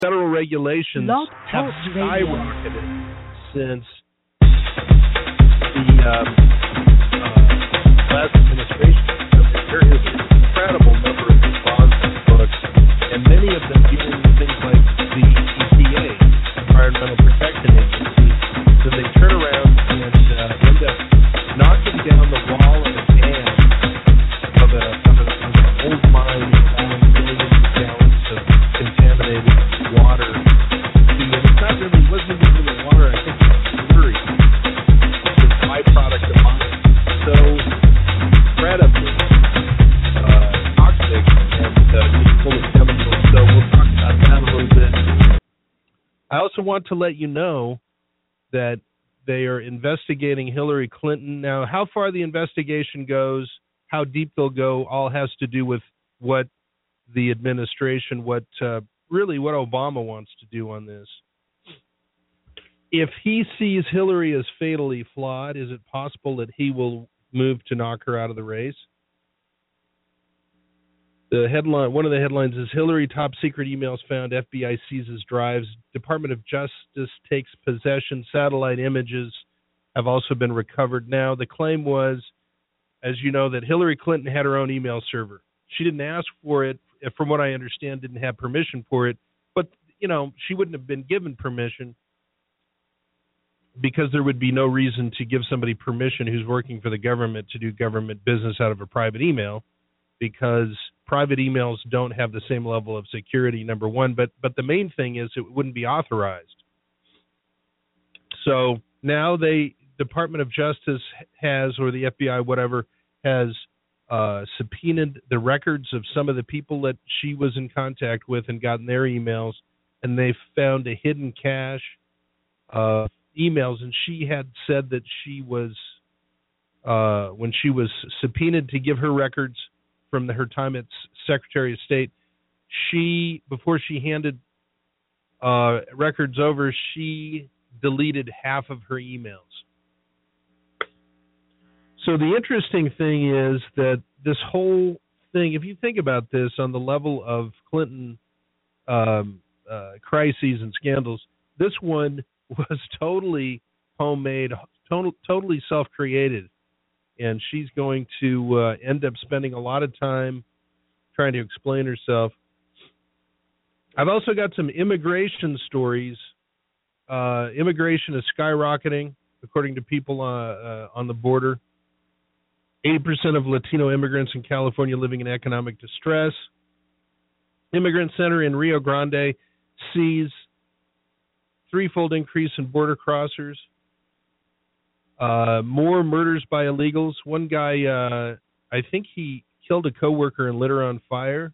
federal regulations Blog have Talk Radio. skyrocketed since the last administration. There is an incredible number of these laws and books, and many of them dealing with things like the EPA, Environmental Protection Agency. So they turn around and end up knocking down the wall of a dam of an old mine, allowing millions of gallons of contaminated water. And it wasn't even really water. I think it was slurry. It's a byproduct of mine. So incredibly toxic and just full of chemicals. So we'll talk about that a little bit. I also want to let you know that they are investigating Hillary Clinton. Now, how far the investigation goes, how deep they'll go, all has to do with what the administration, what Obama wants to do on this. If he sees Hillary as fatally flawed, is it possible that he will move to knock her out of the race? The headline, one of the headlines is Hillary top secret emails found, FBI seizes drives, Department of Justice takes possession, satellite images have also been recovered. Now, the claim was, as you know, that Hillary Clinton had her own email server. She didn't ask for it, from what I understand, didn't have permission for it, but, she wouldn't have been given permission because there would be no reason to give somebody permission who's working for the government to do government business out of a private email, because private emails don't have the same level of security, number one, but the main thing is it wouldn't be authorized. So now Department of Justice has, or the FBI, whatever, has subpoenaed the records of some of the people that she was in contact with and gotten their emails, and they found a hidden cache of emails, and she had said that she was, when she was subpoenaed to give her records from her time as Secretary of State, before she handed records over, she deleted half of her emails. So the interesting thing is that this whole thing, if you think about this on the level of Clinton crises and scandals, this one was totally homemade, totally self-created. And she's going to end up spending a lot of time trying to explain herself. I've also got some immigration stories. Immigration is skyrocketing, according to people on the border. 80% of Latino immigrants in California living in economic distress. Immigrant Center in Rio Grande sees threefold increase in border crossers. More murders by illegals. One guy, I think he killed a coworker and lit her on fire.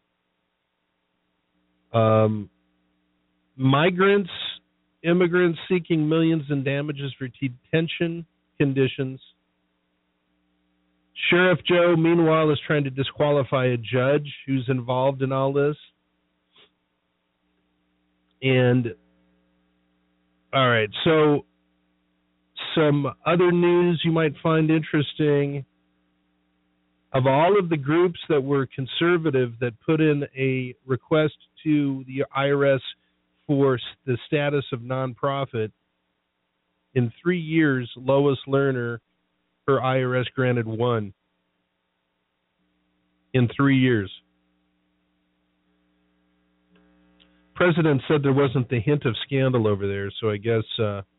Immigrants seeking millions in damages for detention conditions. Sheriff Joe, meanwhile, is trying to disqualify a judge who's involved in all this. And, all right, so some other news you might find interesting. Of all of the groups that were conservative that put in a request to the IRS for the status of nonprofit, in 3 years, Lois Lerner, her IRS granted one. In 3 years. President said there wasn't the hint of scandal over there, so I guess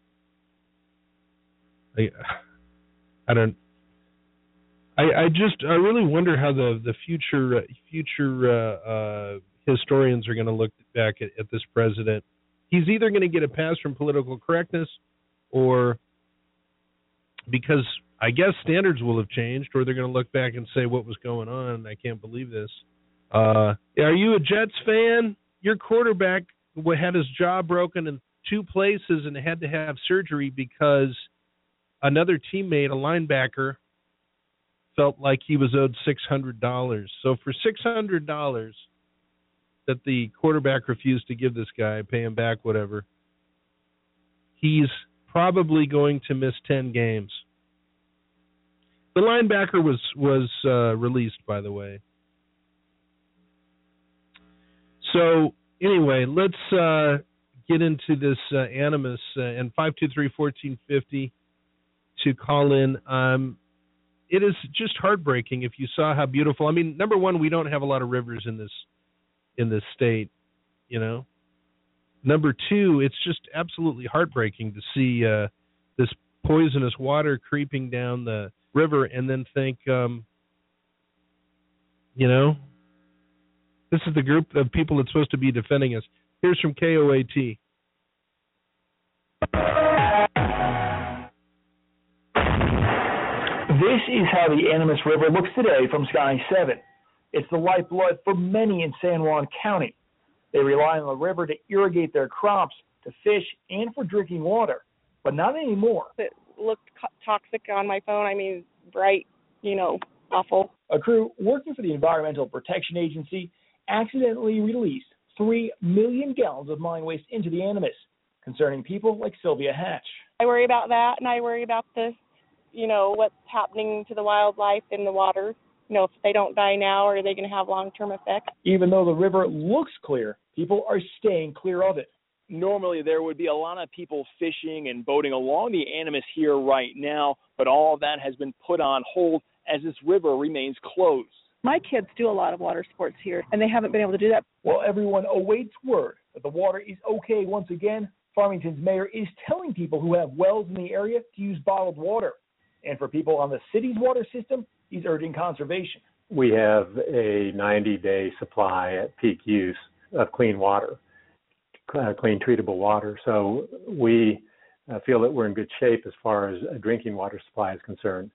I really wonder how the future historians are going to look back at this president. He's either going to get a pass from political correctness, or because I guess standards will have changed, or they're going to look back and say, what was going on? I can't believe this. Are you a Jets fan? Your quarterback had his jaw broken in 2 places and had to have surgery because another teammate, a linebacker, felt like he was owed $600. So for $600 that the quarterback refused to give this guy, pay him back, whatever, he's probably going to miss 10 games. The linebacker was released, by the way. So Anyway, let's get into this animus and 523-1450 to call in. It is just heartbreaking if you saw how beautiful. I mean, number one, we don't have a lot of rivers in this state, you know. Number two, it's just absolutely heartbreaking to see this poisonous water creeping down the river and then think, you know, this is the group of people that's supposed to be defending us. Here's from KOAT. This is how the Animas River looks today from Sky 7. It's the lifeblood for many in San Juan County. They rely on the river to irrigate their crops, to fish, and for drinking water, but not anymore. It looked toxic on my phone. I mean, bright, you know, awful. A crew working for the Environmental Protection Agency accidentally released 3 million gallons of mine waste into the Animas, concerning people like Sylvia Hatch. I worry about that, and I worry about the, you know, what's happening to the wildlife in the water. You know, if they don't die now, are they going to have long-term effects? Even though the river looks clear, people are staying clear of it. Normally there would be a lot of people fishing and boating along the Animas here right now, but all of that has been put on hold as this river remains closed. My kids do a lot of water sports here, and they haven't been able to do that. While everyone awaits word that the water is okay once again, Farmington's mayor is telling people who have wells in the area to use bottled water. And for people on the city's water system, he's urging conservation. We have a 90-day supply at peak use of clean water, clean treatable water. So we feel that we're in good shape as far as a drinking water supply is concerned.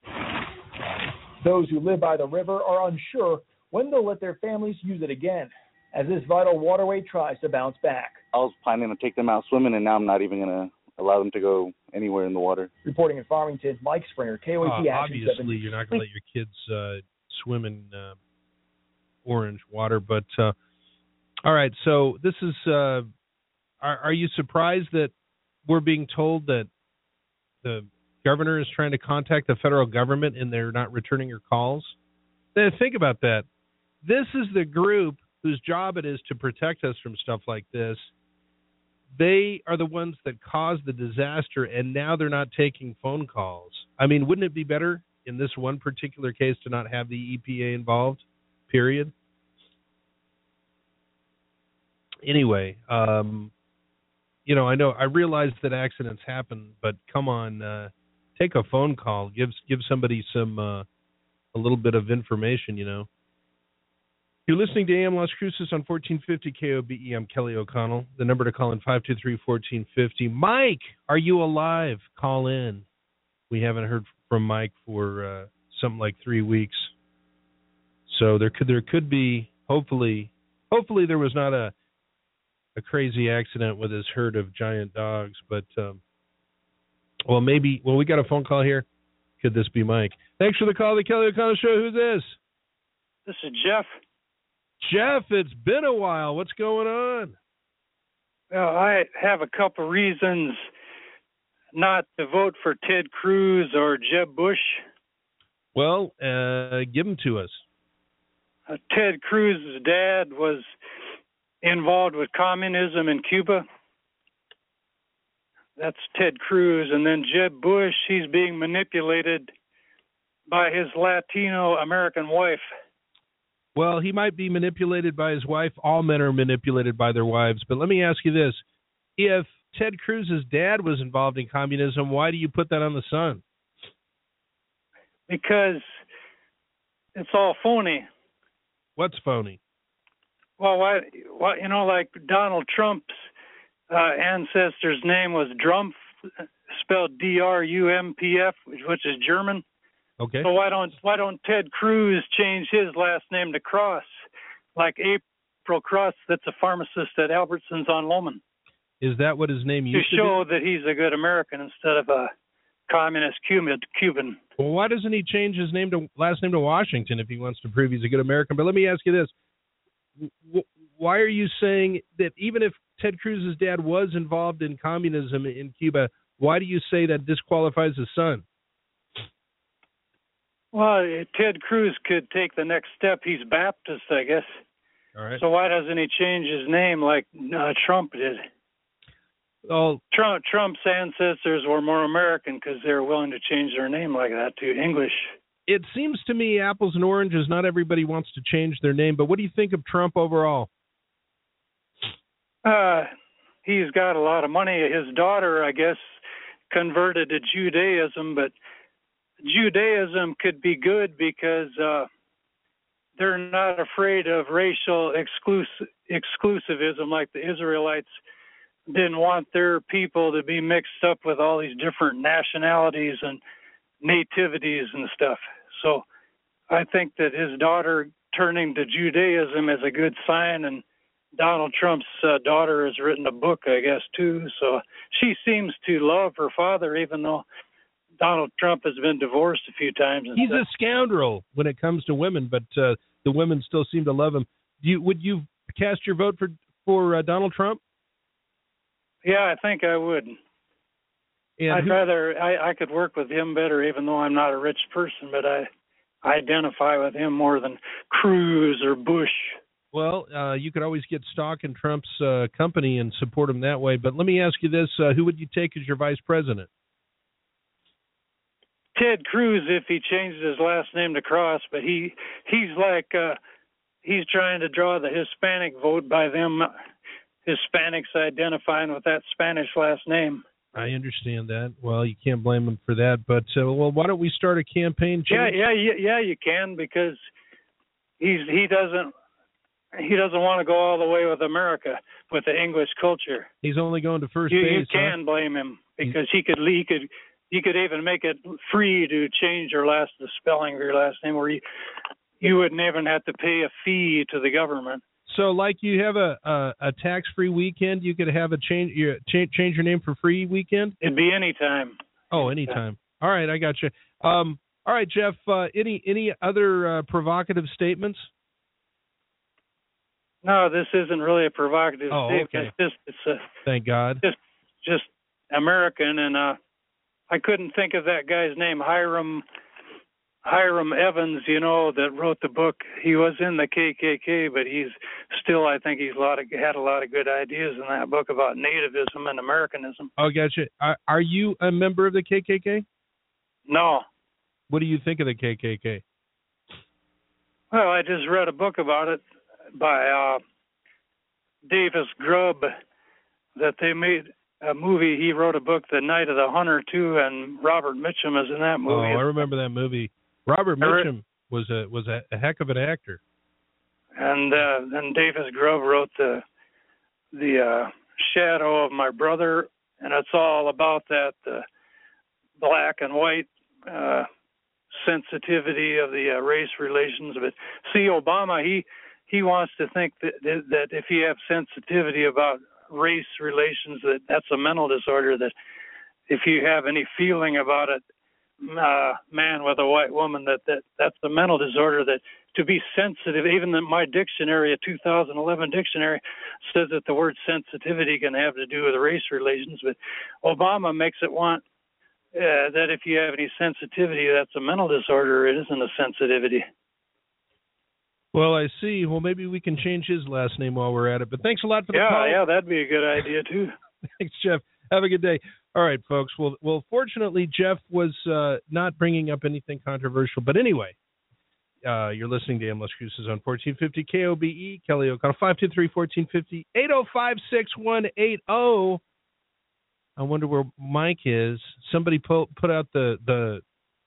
Those who live by the river are unsure when they'll let their families use it again, as this vital waterway tries to bounce back. I was planning to take them out swimming, and now I'm not even going to allow them to go anywhere in the water. Reporting in Farmington, Mike Springer, KOAT Action 7. Obviously, you're not going to let your kids swim in orange water, but all right. So this is. Are you surprised that we're being told that the governor is trying to contact the federal government and they're not returning your calls? Then think about that. This is the group whose job it is to protect us from stuff like this. They are the ones that caused the disaster, and now they're not taking phone calls. I mean, wouldn't it be better in this one particular case to not have the EPA involved, period? Anyway, you know, I realize that accidents happen, but come on, take a phone call. Give somebody some a little bit of information, you know. You're listening to AM Las Cruces on 1450 KOBE. I'm Kelly O'Connell. The number to call in 523-1450. Mike, are you alive? Call in. We haven't heard from Mike for something like 3 weeks. So there could be, hopefully there was not a crazy accident with his herd of giant dogs, but we got a phone call here. Could this be Mike? Thanks for the call, the Kelly O'Connell Show. Who's this? This is Jeff. Jeff, it's been a while. What's going on? Well, I have a couple reasons not to vote for Ted Cruz or Jeb Bush. Well, give them to us. Ted Cruz's dad was involved with communism in Cuba. That's Ted Cruz. And then Jeb Bush, he's being manipulated by his Latino American wife. Well, he might be manipulated by his wife. All men are manipulated by their wives. But let me ask you this. If Ted Cruz's dad was involved in communism, why do you put that on the son? Because it's all phony. What's phony? Well, you know, like Donald Trump's ancestor's name was Drumpf, spelled D-R-U-M-P-F, which is German. Okay. So why don't Ted Cruz change his last name to Cross, like April Cross, that's a pharmacist at Albertsons on Lowman? Is that what his name used to be? To show that he's a good American instead of a communist Cuban. Well, why doesn't he change his last name to Washington if he wants to prove he's a good American? But let me ask you this. Why are you saying that even if Ted Cruz's dad was involved in communism in Cuba, why do you say that disqualifies his son? Well, Ted Cruz could take the next step. He's Baptist, I guess. All right. So why doesn't he change his name like Trump did? Oh, Trump's ancestors were more American because they were willing to change their name like that to English. it seems to me apples and oranges. Not everybody wants to change their name, but what do you think of Trump overall? He's got a lot of money. His daughter, I guess, converted to Judaism, but Judaism could be good because they're not afraid of racial exclusivism like the Israelites didn't want their people to be mixed up with all these different nationalities and nativities and stuff. So I think that his daughter turning to Judaism is a good sign, and Donald Trump's daughter has written a book, I guess, too. So she seems to love her father, even though Donald Trump has been divorced a few times. He's a scoundrel when it comes to women, but the women still seem to love him. Would you cast your vote for Donald Trump? Yeah, I think I would. And I could work with him better, even though I'm not a rich person, but I identify with him more than Cruz or Bush. Well, you could always get stock in Trump's company and support him that way. But let me ask you this: who would you take as your vice president? Ted Cruz, if he changes his last name to Cross, but he's like he's trying to draw the Hispanic vote by them Hispanics identifying with that Spanish last name. I understand that. Well, you can't blame him for that. But well, why don't we start a campaign? Yeah, you can, because he doesn't want to go all the way with America, with the English culture. He's only going to first base. You can blame him, because he could even make it free to change the spelling of your last name, where you wouldn't even have to pay a fee to the government. So, like you have a tax-free weekend, you could have change your name for free weekend? It'd be any time. Oh, anytime. All right, I got you. All right, Jeff, any other provocative statements? No, this isn't really a provocative statement. Okay. Thank God. Just American, and I couldn't think of that guy's name, Hiram Evans, that wrote the book. He was in the KKK, but I think he's had a lot of good ideas in that book about nativism and Americanism. Oh, gotcha. Are you a member of the KKK? No. What do you think of the KKK? Well, I just read a book about it by Davis Grubb, that they made a movie. He wrote a book, The Night of the Hunter, too, and Robert Mitchum is in that movie. Oh, I remember that movie. Robert Mitchum was a heck of an actor. And then Davis Grubb wrote the Shadow of My Brother, and it's all about that black and white sensitivity of the race relations. But see, Obama, he wants to think that if you have sensitivity about race relations, that's a mental disorder, that if you have any feeling about it, man with a white woman, that's a mental disorder. That to be sensitive, even my dictionary, a 2011 dictionary, says that the word sensitivity can have to do with race relations, but Obama makes it want that if you have any sensitivity, that's a mental disorder. It isn't a sensitivity. Well, I see. Well, maybe we can change his last name while we're at it. But thanks a lot for the call. Yeah, that'd be a good idea too. Thanks, Jeff. Have a good day. All right, folks. Well, fortunately, Jeff was not bringing up anything controversial. But anyway, you're listening to Amless Cruises on 1450 KOBE. Kelly O'Connell, 523-1450, 805-6180. I wonder where Mike is. Somebody put out the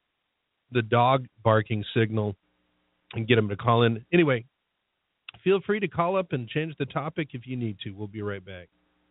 dog barking signal and get him to call in. Anyway, feel free to call up and change the topic if you need to. We'll be right back.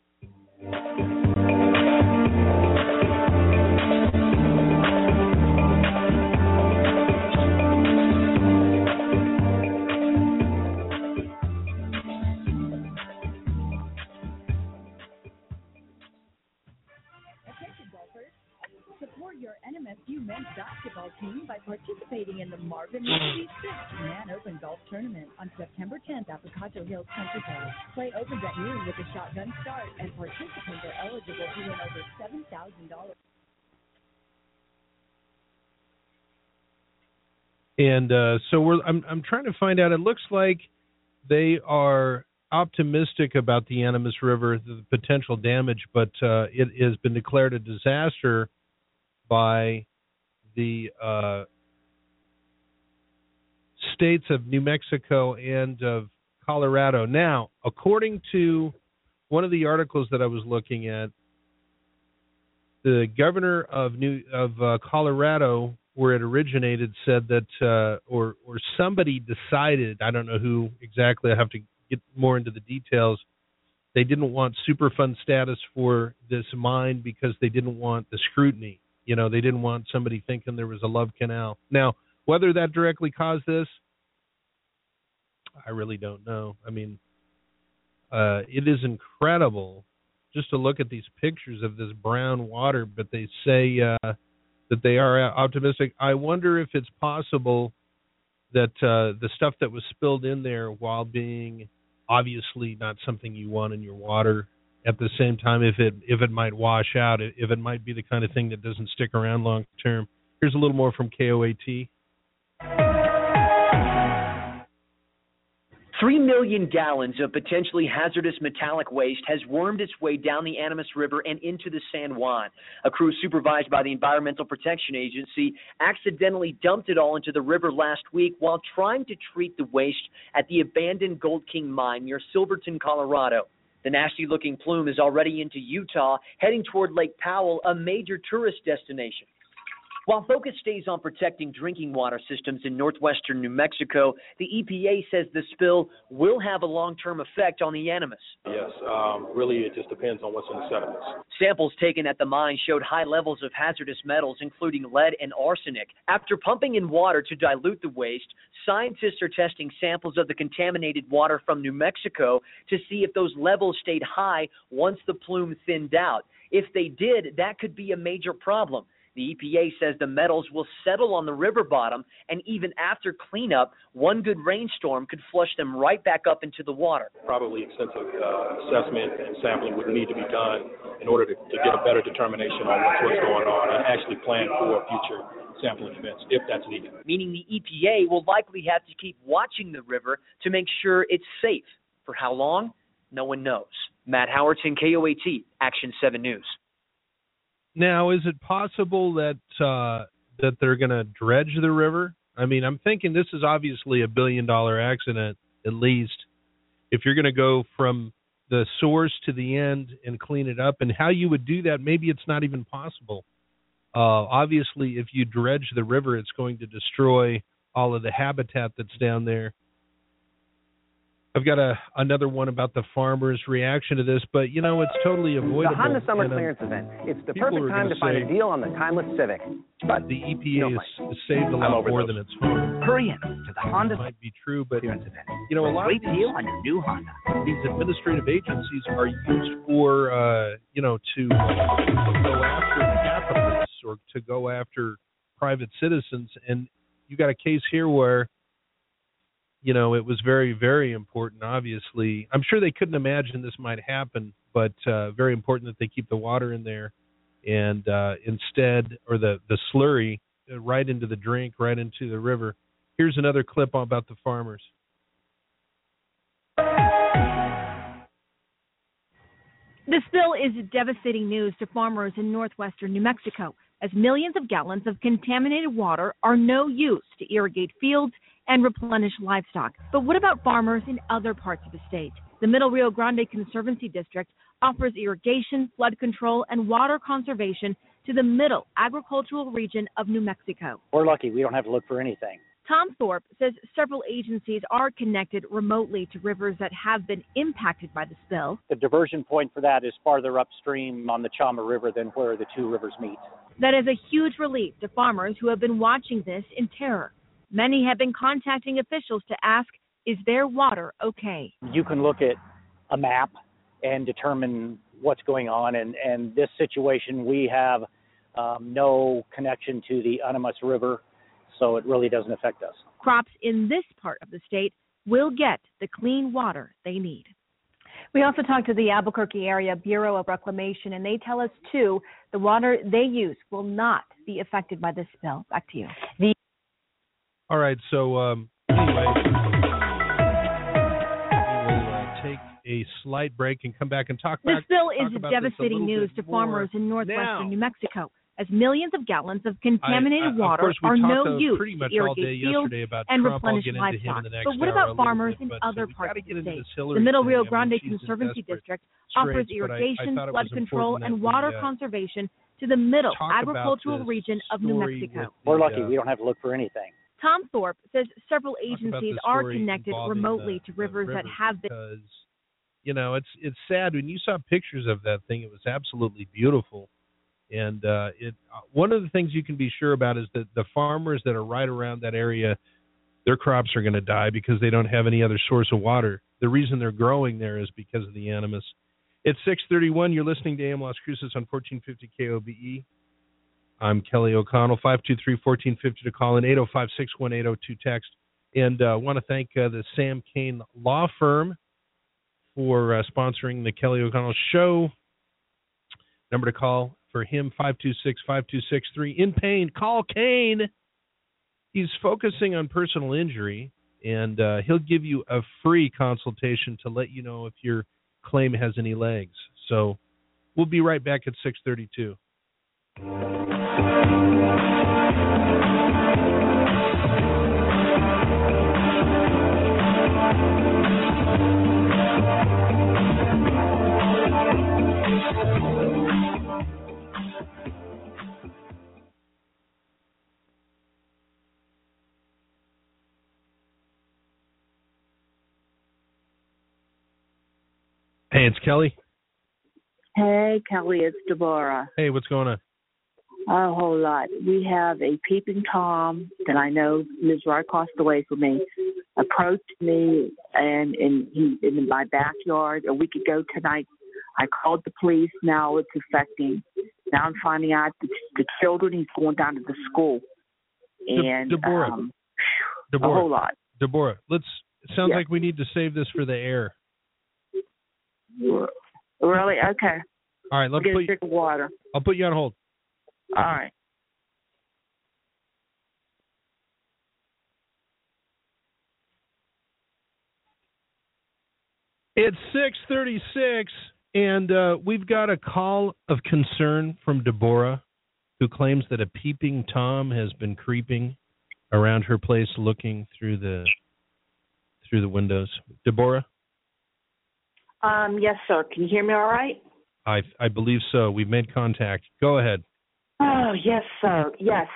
Support your NMSU men's basketball team by participating in the Marvin Murphy 6th Man Open Golf Tournament on September 10th at Picacho Hills Country Club. Play opens at noon with a shotgun start, and participants are eligible to win over $7,000. And so I'm trying to find out. It looks like they are optimistic about the Animas River, the potential damage, but it has been declared a disaster by the states of New Mexico and of Colorado. Now, according to one of the articles that I was looking at, the governor of Colorado, where it originated, said that, or somebody decided, I don't know who exactly, I have to get more into the details, they didn't want Superfund status for this mine because they didn't want the scrutiny. You know, they didn't want somebody thinking there was a love canal. Now, whether that directly caused this, I really don't know. I mean, it is incredible just to look at these pictures of this brown water, but they say that they are optimistic. I wonder if it's possible that the stuff that was spilled in there, while being obviously not something you want in your water, at the same time, if it might wash out, if it might be the kind of thing that doesn't stick around long term. Here's a little more from KOAT. 3 million gallons of potentially hazardous metallic waste has wormed its way down the Animas River and into the San Juan. A crew supervised by the Environmental Protection Agency accidentally dumped it all into the river last week while trying to treat the waste at the abandoned Gold King mine near Silverton, Colorado. The nasty-looking plume is already into Utah, heading toward Lake Powell, a major tourist destination. While focus stays on protecting drinking water systems in northwestern New Mexico, the EPA says the spill will have a long-term effect on the Animas. Yes, really it just depends on what's in the sediments. Samples taken at the mine showed high levels of hazardous metals, including lead and arsenic. After pumping in water to dilute the waste, scientists are testing samples of the contaminated water from New Mexico to see if those levels stayed high once the plume thinned out. If they did, that could be a major problem. The EPA says the metals will settle on the river bottom, and even after cleanup, one good rainstorm could flush them right back up into the water. Probably extensive assessment and sampling would need to be done in order to get a better determination on what's going on and actually plan for future sampling events if that's needed. Meaning the EPA will likely have to keep watching the river to make sure it's safe. For how long? No one knows. Matt Howerton, KOAT, Action 7 News. Now, is it possible that they're going to dredge the river? I mean, I'm thinking this is obviously $1 billion accident, at least. If you're going to go from the source to the end and clean it up, and how you would do that, maybe it's not even possible. Obviously, if you dredge the river, it's going to destroy all of the habitat that's down there. I've got another one about the farmers' reaction to this, but, you know, it's totally avoidable. The Honda Summer Clearance Event. It's the perfect time to find a deal on the timeless Civic. But the EPA has saved a lot more than it's harmed. Hurry in to the Honda It might be true, but, Clearance Event. you know, a lot Great of deal on your new Honda. these administrative agencies are used for, to go after capitalists or to go after private citizens. And you got a case here where, you know, it was very, very important, obviously. I'm sure they couldn't imagine this might happen, but very important that they keep the water in there and instead, or the slurry, right into the drink, right into the river. Here's another clip about the farmers. The spill is devastating news to farmers in northwestern New Mexico, as millions of gallons of contaminated water are no use to irrigate fields and replenish livestock. But what about farmers in other parts of the state? The Middle Rio Grande Conservancy District offers irrigation, flood control, and water conservation to the middle agricultural region of New Mexico. We're lucky. We don't have to look for anything. Tom Thorpe says several agencies are connected remotely to rivers that have been impacted by the spill. The diversion point for that is farther upstream on the Chama River than where the two rivers meet. That is a huge relief to farmers who have been watching this in terror. Many have been contacting officials to ask, is their water okay? You can look at a map and determine what's going on. And this situation, we have no connection to the Animas River, so it really doesn't affect us. Crops in this part of the state will get the clean water they need. We also talked to the Albuquerque Area Bureau of Reclamation, and they tell us, too, the water they use will not be affected by this spill. Back to you. All right, so anyway, take a slight break and come back and talk This bill talk is about devastating this a news to little bit more. farmers in northwestern Now, New Mexico, as millions of gallons of contaminated water of course, we are no talked use pretty much to all day irrigate fields yesterday about and Trump. I'll replenish get into him livestock. in the next But what hour about a little farmers bit, in but, other we parts gotta of get the into state? this Hillary The Middle thing. Rio I mean, Grande she's in Conservancy desperate District offers straits, but I irrigation, thought it flood was control, important and that water we, conservation to the middle talk about agricultural this region of New story Mexico. with We're lucky. We don't have to look for anything. Tom Thorpe says several talk about agencies the are story connected involving remotely the to rivers that have been. because, you know, it's sad when you saw pictures of that thing. It was absolutely beautiful. And one of the things you can be sure about is that the farmers that are right around that area, their crops are going to die because they don't have any other source of water. The reason they're growing there is because of the Animas. It's 6:31. You're listening to AM Las Cruces on 1450 KOBE. I'm Kelly O'Connell. 523-1450 to call in, 805-618-02 text. And I want to thank the Sam Kane Law Firm for sponsoring the Kelly O'Connell Show. Number to call for him, 526-5263. In pain, call Kane. He's focusing on personal injury, and he'll give you a free consultation to let you know if your claim has any legs. So we'll be right back at 6:32. Hey, it's Kelly. Hey, Kelly, it's Deborah. Hey, what's going on? A whole lot. We have a peeping Tom that I know lives right across the way from me. Approached me and he in my backyard a week ago tonight. I called the police. Now it's affecting. Now I'm finding out that the children, he's going down to the school. And Deborah, a whole lot. Deborah, it sounds Yeah. like we need to save this for the air. Really? Okay. All right, I'll get a drink of water. I'll put you on hold. All right. It's 6:36, and we've got a call of concern from Deborah, who claims that a peeping Tom has been creeping around her place, looking through the windows. Deborah? Yes, sir. Can you hear me all right? I believe so. We've made contact. Go ahead. Oh, yes, sir. Yes.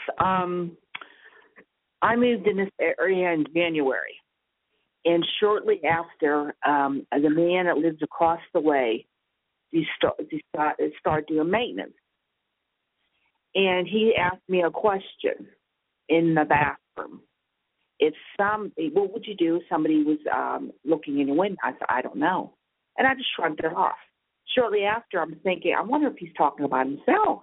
I moved in this area in January. And shortly after, the man that lives across the way, he started doing maintenance. And he asked me a question in the bathroom. What would you do if somebody was looking in your window? I said, I don't know. And I just shrugged it off. Shortly after, I'm thinking, I wonder if he's talking about himself.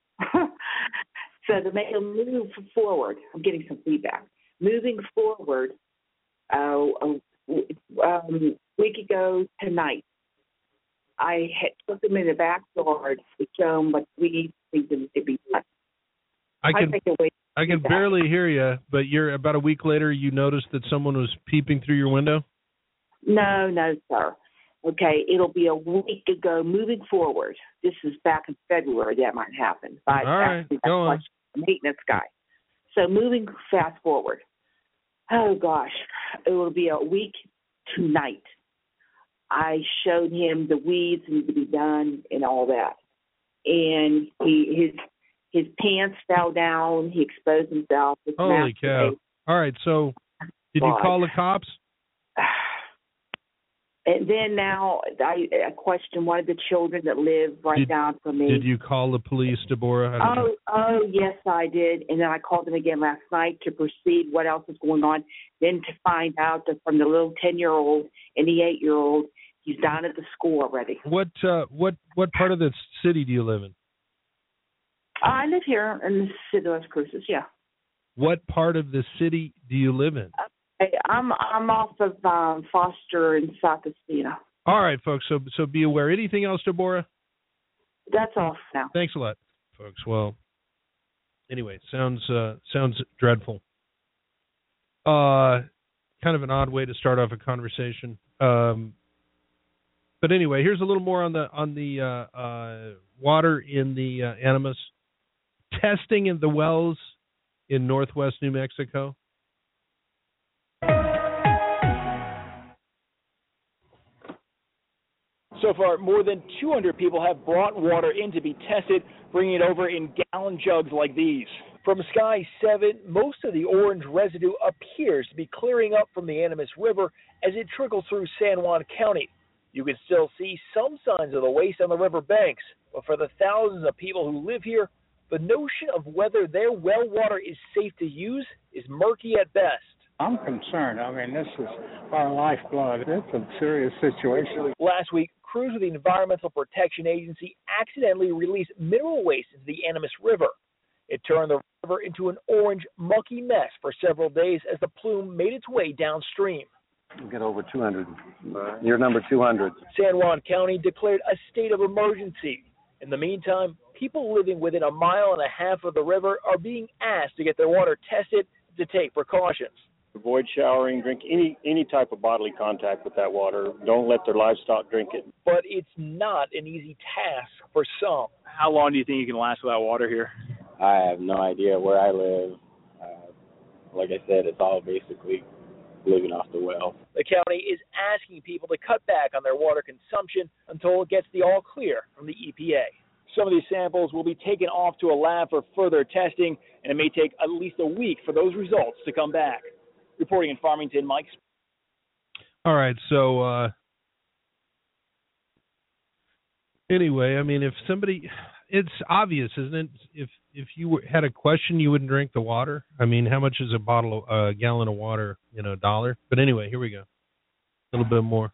So to make him move forward, I'm getting some feedback. Moving forward, a week ago tonight, I took him in the backyard to show him what we think to be done. I can barely hear you, but you're about a week later. You noticed that someone was peeping through your window. No, sir. Okay, it'll be a week ago. Moving forward, this is back in February that might happen. All right, go on. Maintenance guy. So moving fast forward. Oh gosh, it will be a week tonight. I showed him the weeds need to be done and all that, and his pants fell down. He exposed himself. Holy cow! All right, so did you call the cops? And then now I question one of the children that live right down from me. Did you call the police, Deborah? Oh, yes, I did. And then I called them again last night to proceed what else is going on. Then to find out that from the little 10-year-old and the 8-year-old, he's down at the school already. What part of the city do you live in? I live here in the city of Las Cruces, yeah. What part of the city do you live in? I'm off of Foster and South Espina. All right, folks. So be aware. Anything else, Deborah? That's all now. Thanks a lot, folks. Well, anyway, sounds dreadful. Kind of an odd way to start off a conversation. But anyway, here's a little more on the water in the Animas. Testing in the wells in northwest New Mexico. So far, more than 200 people have brought water in to be tested, bringing it over in gallon jugs like these. From Sky 7, most of the orange residue appears to be clearing up from the Animas River as it trickles through San Juan County. You can still see some signs of the waste on the river banks, but for the thousands of people who live here, the notion of whether their well water is safe to use is murky at best. I'm concerned. I mean, this is our lifeblood. It's a serious situation. Last week, crews with the Environmental Protection Agency accidentally released mineral waste into the Animas River. It turned the river into an orange, mucky mess for several days as the plume made its way downstream. Get over 200. You're number 200. San Juan County declared a state of emergency. In the meantime, people living within 1.5 miles of the river are being asked to get their water tested to take precautions. Avoid showering, drink any type of bodily contact with that water. Don't let their livestock drink it. But it's not an easy task for some. How long do you think you can last without water here? I have no idea where I live. Like I said, it's all basically living off the well. The county is asking people to cut back on their water consumption until it gets the all clear from the EPA. Some of these samples will be taken off to a lab for further testing, and it may take at least a week for those results to come back. Reporting in Farmington, Mike. All right, so anyway, I mean, if somebody, it's obvious, isn't it? If you had a question, you wouldn't drink the water. I mean, how much is a gallon of water? $1. But anyway, here we go. A little bit more.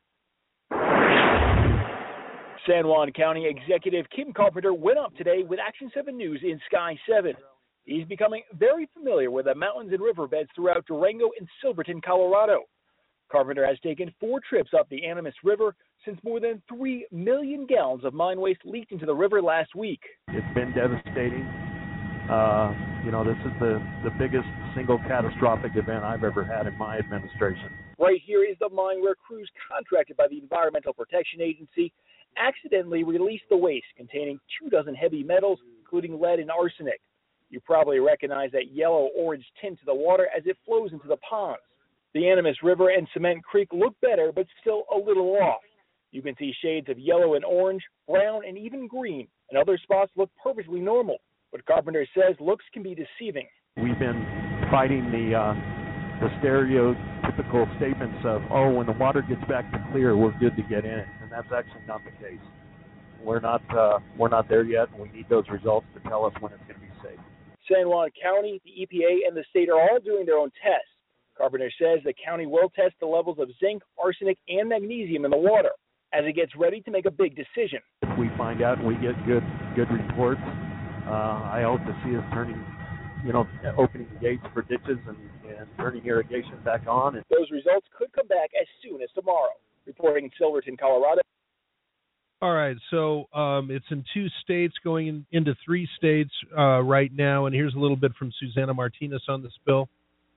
San Juan County Executive Kim Carpenter went up today with Action 7 News in Sky 7. He's becoming very familiar with the mountains and riverbeds throughout Durango and Silverton, Colorado. Carpenter has taken 4 trips up the Animas River since more than 3 million gallons of mine waste leaked into the river last week. It's been devastating. This is the biggest single catastrophic event I've ever had in my administration. Right here is the mine where crews contracted by the Environmental Protection Agency accidentally released the waste containing 24 heavy metals, including lead and arsenic. You probably recognize that yellow-orange tint to the water as it flows into the ponds. The Animas River and Cement Creek look better, but still a little off. You can see shades of yellow and orange, brown, and even green, and other spots look perfectly normal. But Carpenter says looks can be deceiving. We've been fighting the stereotypical statements of, when the water gets back to clear, we're good to get in it, and that's actually not the case. We're not there yet, and we need those results to tell us when it's going to be safe. San Juan County, the EPA, and the state are all doing their own tests. Carpenter says the county will test the levels of zinc, arsenic, and magnesium in the water as it gets ready to make a big decision. If we find out and we get good reports, I hope to see us opening the gates for ditches and turning irrigation back on. And those results could come back as soon as tomorrow. Reporting in Silverton, Colorado. All right, so it's in 2 states, going into 3 states right now, and here's a little bit from Susana Martinez on this bill.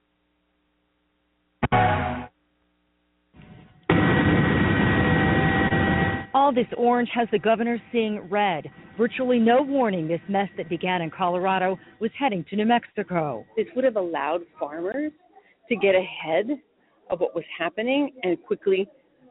All this orange has the governor seeing red. Virtually no warning this mess that began in Colorado was heading to New Mexico. This would have allowed farmers to get ahead of what was happening and quickly,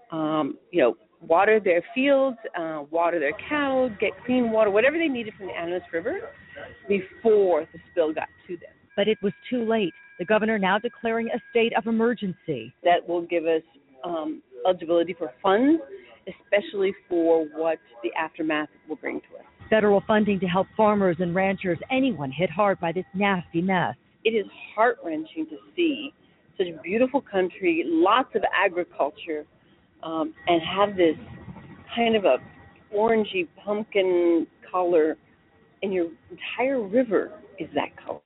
water their fields, water their cows, get clean water, whatever they needed from the Animas River before the spill got to them. But it was too late. The governor now declaring a state of emergency. That will give us eligibility for funds, especially for what the aftermath will bring to us. Federal funding to help farmers and ranchers, anyone hit hard by this nasty mess. It is heart-wrenching to see such a beautiful country, lots of agriculture, and have this kind of a orangey pumpkin color, and your entire river is that color.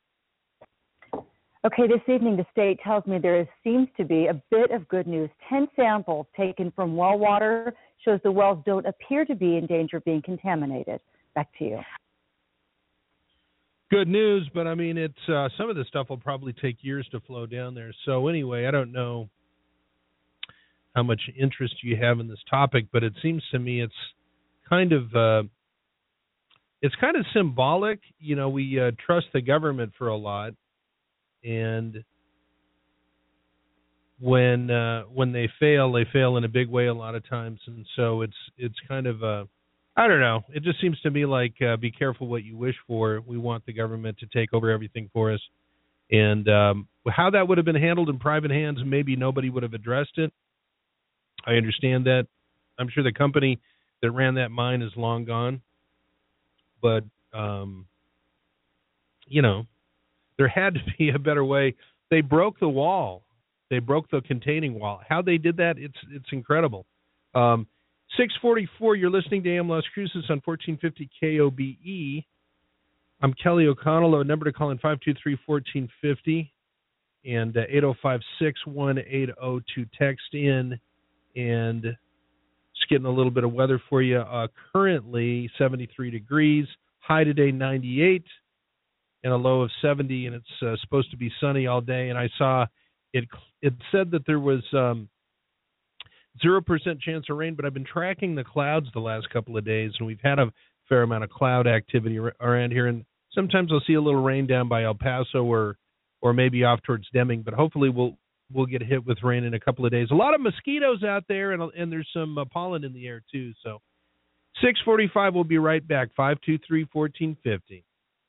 Okay, this evening the state tells me there seems to be a bit of good news. 10 samples taken from well water shows the wells don't appear to be in danger of being contaminated. Back to you. Good news, but I mean, it's some of this stuff will probably take years to flow down there. So anyway, I don't know how much interest you have in this topic, but it seems to me it's kind of symbolic. You know, we trust the government for a lot, and when they fail in a big way a lot of times, and so it's kind of I don't know. It just seems to me like be careful what you wish for. We want the government to take over everything for us, and how that would have been handled in private hands, maybe nobody would have addressed it. I understand that. I'm sure the company that ran that mine is long gone, but you know, there had to be a better way. They broke the wall. They broke the containing wall. How they did that, it's incredible. 644, you're listening to AM Las Cruces on 1450 KOBE. I'm Kelly O'Connell. A number to call in 523-1450 and 805-6180 to text in. And just getting a little bit of weather for you. Currently 73 degrees, high today 98, and a low of 70, and it's supposed to be sunny all day. And I saw it said that there was 0% chance of rain, but I've been tracking the clouds the last couple of days, and we've had a fair amount of cloud activity around here. And sometimes I'll see a little rain down by El Paso or maybe off towards Deming, but hopefully we'll get hit with rain in a couple of days. A lot of mosquitoes out there, and there's some pollen in the air too. So 6:45, we'll be right back. 523-1450.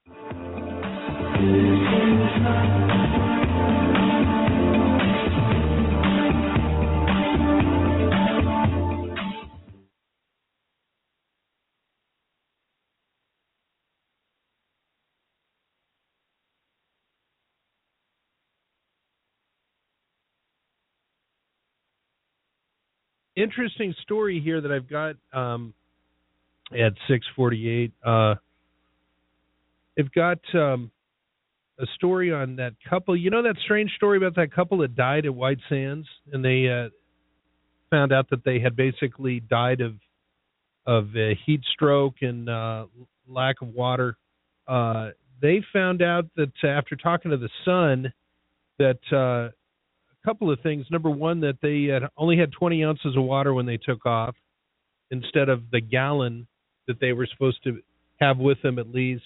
Interesting story here that I've got at 6:48. I've got a story on that couple. You know that strange story about that couple that died at White Sands, and they found out that they had basically died of a heat stroke and lack of water. They found out that after talking to the son that couple of things. Number one, that they had only had 20 ounces of water when they took off instead of the gallon that they were supposed to have with them at least.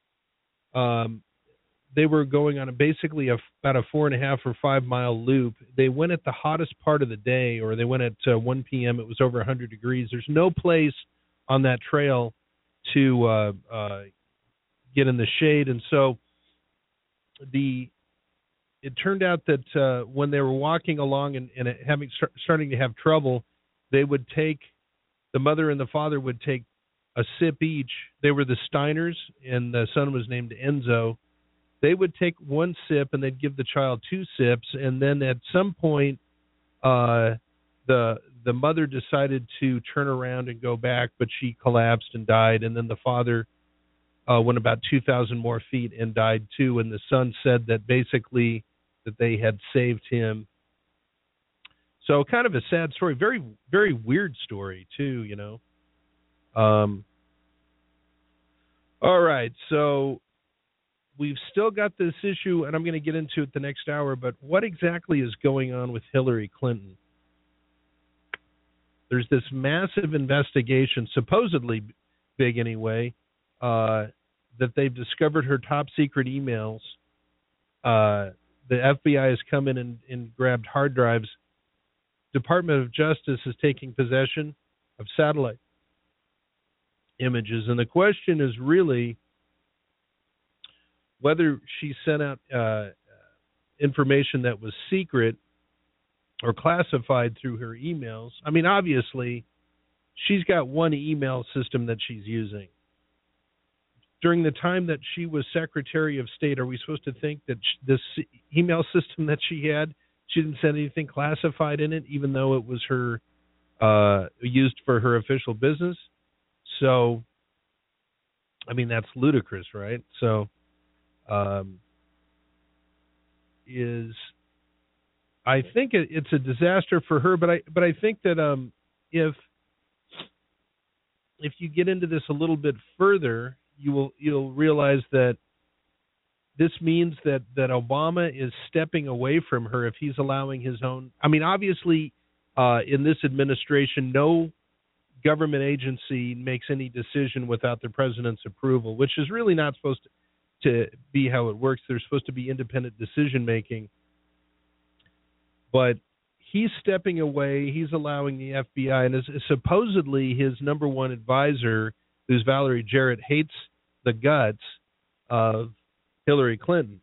They were going on basically about a 4.5 or 5 mile loop. They went at the hottest part of the day, or they went at 1 p.m. It was over 100 degrees. There's no place on that trail to get in the shade, and so it turned out that when they were walking along and starting to have trouble, they would take, the mother and the father would take a sip each. They were the Steiners, and the son was named Enzo. They would take one sip, and they'd give the child 2 sips, and then at some point, the mother decided to turn around and go back, but she collapsed and died, and then the father went about 2,000 more feet and died too, and the son said that basically that they had saved him. So kind of a sad story, very, very weird story too, you know. All right, so we've still got this issue, and I'm going to get into it the next hour, but what exactly is going on with Hillary Clinton? There's this massive investigation, supposedly big anyway, that they've discovered her top secret emails. The FBI has come in and grabbed hard drives. Department of Justice is taking possession of satellite images. And the question is really whether she sent out information that was secret or classified through her emails. I mean, obviously, she's got one email system that she's using. During the time that she was Secretary of State, are we supposed to think that this email system that she had, she didn't send anything classified in it, even though it was her used for her official business? So, I mean, that's ludicrous, right? So, I think it's a disaster for her, but I think that if you get into this a little bit further, you'll realize that this means that Obama is stepping away from her if he's allowing his own. I mean, obviously, in this administration, no government agency makes any decision without the president's approval, which is really not supposed to be how it works. There's supposed to be independent decision making. But he's stepping away. He's allowing the FBI, and supposedly his number one advisor, who's Valerie Jarrett, hates the guts of Hillary Clinton.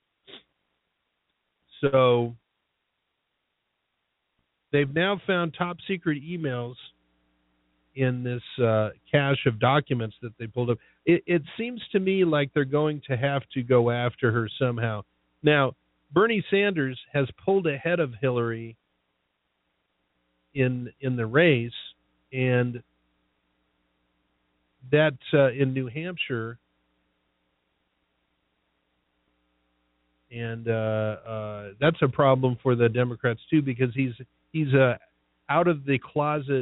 So they've now found top secret emails in this cache of documents that they pulled up. It seems to me like they're going to have to go after her somehow. Now, Bernie Sanders has pulled ahead of Hillary in the race, and that in New Hampshire, and that's a problem for the Democrats too, because he's out of the closet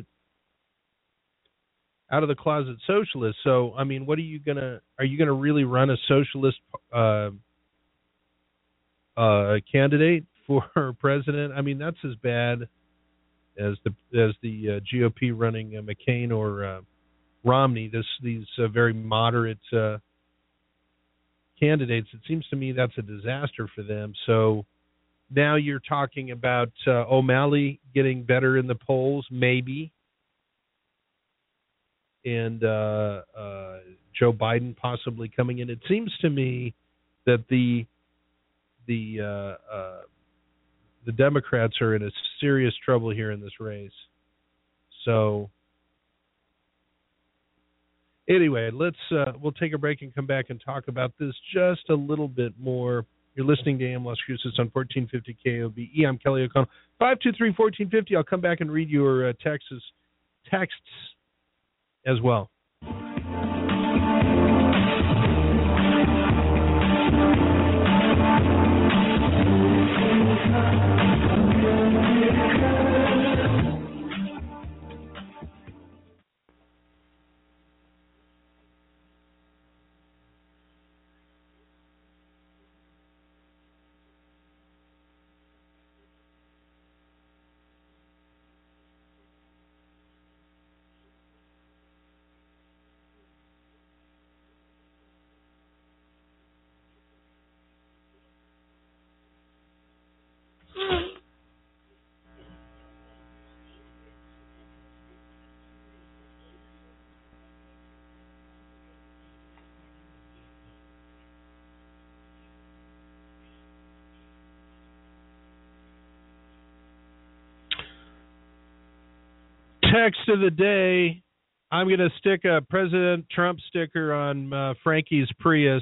socialist. So I mean, are you gonna really run a socialist candidate for president? I mean, that's as bad as the GOP running McCain or Romney. These very moderate candidates. It seems to me that's a disaster for them. So now you're talking about O'Malley getting better in the polls, maybe, and Joe Biden possibly coming in. It seems to me that the Democrats are in a serious trouble here in this race. So anyway, we'll take a break and come back and talk about this just a little bit more. You're listening to AM Las Cruces on 1450 KOBE. I'm Kelly O'Connell. 523-1450. I'll come back and read your texts as well. Text of the day. I'm going to stick a President Trump sticker on Frankie's Prius.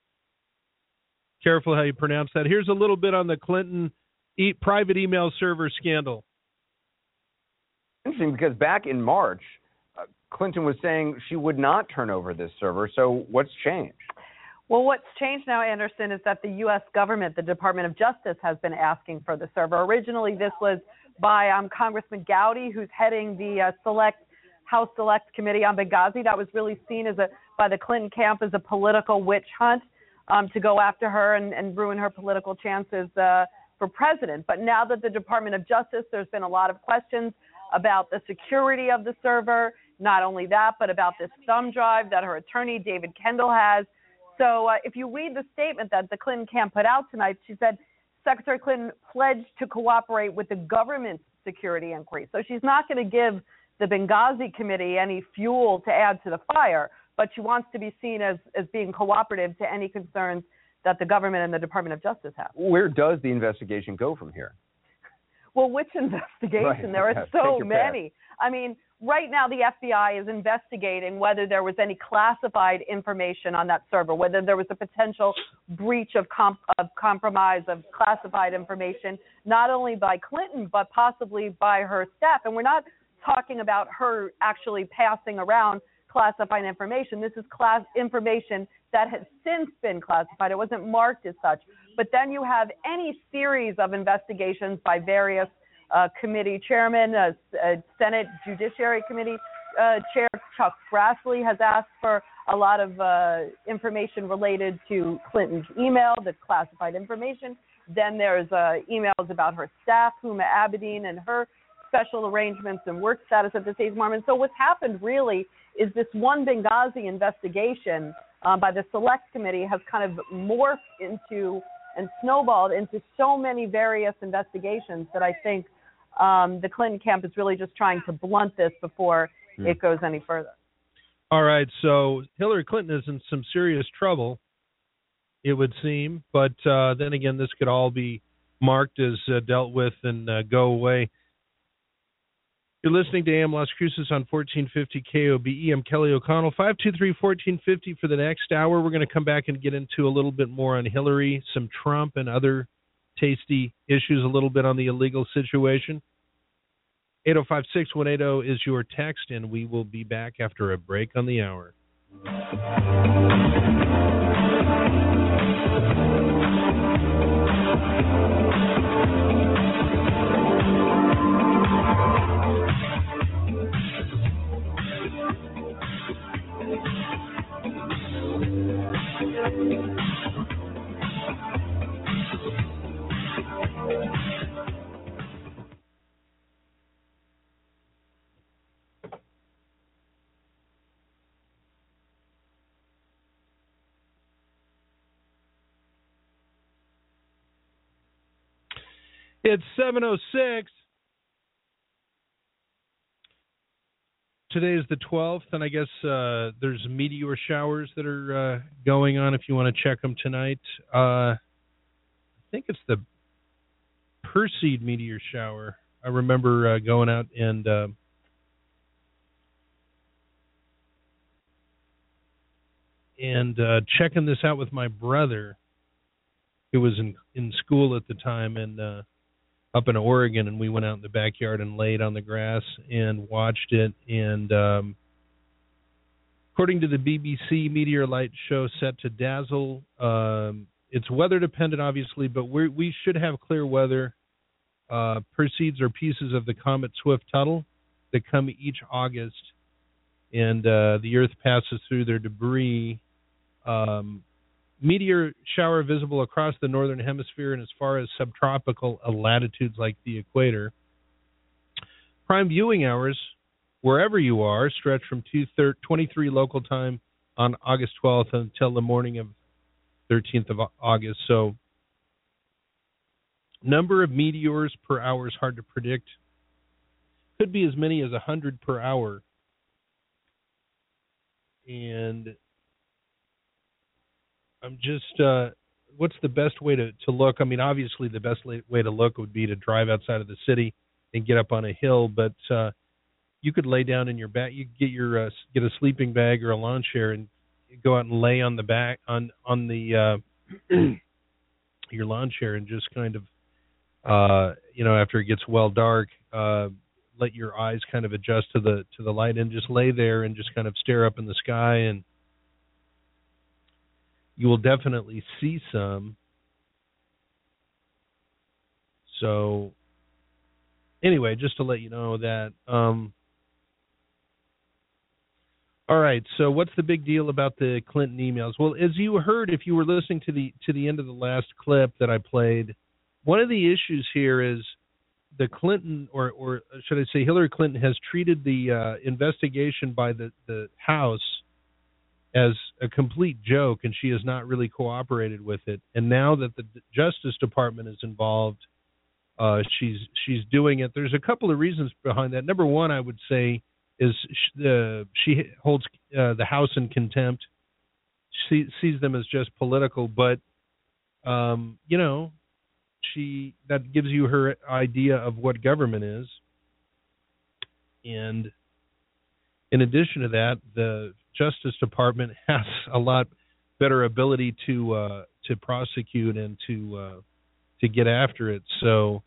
Careful how you pronounce that. Here's a little bit on the Clinton private email server scandal. Interesting, because back in March, Clinton was saying she would not turn over this server. So what's changed? Well, what's changed now, Anderson, is that the U.S. government, the Department of Justice, has been asking for the server. Originally, this was by Congressman Gowdy, who's heading the House Select Committee on Benghazi. That was really seen by the Clinton camp as a political witch hunt to go after her and ruin her political chances for president. But now that the Department of Justice, there's been a lot of questions about the security of the server. Not only that, but about this thumb drive that her attorney, David Kendall, has. So if you read the statement that the Clinton camp put out tonight, she said Secretary Clinton pledged to cooperate with the government's security inquiry. So she's not going to give the Benghazi committee any fuel to add to the fire, but she wants to be seen as being cooperative to any concerns that the government and the Department of Justice have. Where does the investigation go from here? Well, which investigation? Right. There are so many. I mean, right now the FBI is investigating whether there was any classified information on that server, whether there was a potential breach of compromise of classified information, not only by Clinton, but possibly by her staff. And we're not talking about her actually passing around classified information. This is information that has since been classified. It wasn't marked as such. But then you have any series of investigations by various committee chairman, Senate Judiciary Committee Chair Chuck Grassley has asked for a lot of information related to Clinton's email, the classified information. Then there's emails about her staff, Huma Abedin, and her special arrangements and work status at the State Department. So what's happened really is this one Benghazi investigation by the Select Committee has kind of morphed into and snowballed into so many various investigations that I think the Clinton camp is really just trying to blunt this before it goes any further. All right, so Hillary Clinton is in some serious trouble, it would seem, but then again, this could all be marked as dealt with and go away. You're listening to AM Las Cruces on 1450 KOBE. I'm Kelly O'Connell. 523-1450 for the next hour. We're going to come back and get into a little bit more on Hillary, some Trump, and other tasty issues, a little bit on the illegal situation. 805-6180 is your text, and we will be back after a break on the hour. It's 7:06. Today is the 12th, and I guess there's meteor showers that are going on if you want to check them tonight. I think it's the Perseid meteor shower. I remember going out and checking this out with my brother, who was in school at the time, and up in Oregon, and we went out in the backyard and laid on the grass and watched it. And according to the BBC meteor light show set to dazzle, it's weather dependent, obviously, but we should have clear weather. Perseids are pieces of the comet Swift-Tuttle that come each August, and the Earth passes through their debris. Meteor shower visible across the northern hemisphere and as far as subtropical latitudes like the equator. Prime viewing hours, wherever you are, stretch from 23 local time on August 12th until the morning of 13th of August. So number of meteors per hour is hard to predict. Could be as many as 100 per hour. And I'm just, what's the best way to look? I mean, obviously the best way to look would be to drive outside of the city and get up on a hill, but you could lay down in your back. You could get a sleeping bag or a lawn chair and go out and lay on the back on the your lawn chair and just kind of after it gets well dark, let your eyes kind of adjust to the light and just lay there and just kind of stare up in the sky, and you will definitely see some. So anyway, just to let you know that. All right, so what's the big deal about the Clinton emails? Well, as you heard, if you were listening to the end of the last clip that I played, one of the issues here is the Clinton, or should I say Hillary Clinton, has treated the investigation by the House as a complete joke, and she has not really cooperated with it. And now that the Justice Department is involved, she's doing it. There's a couple of reasons behind that. Number one, I would say, is she holds the House in contempt. She sees them as just political, but that gives you her idea of what government is. And in addition to that, the Justice Department has a lot better ability to prosecute and to get after it. So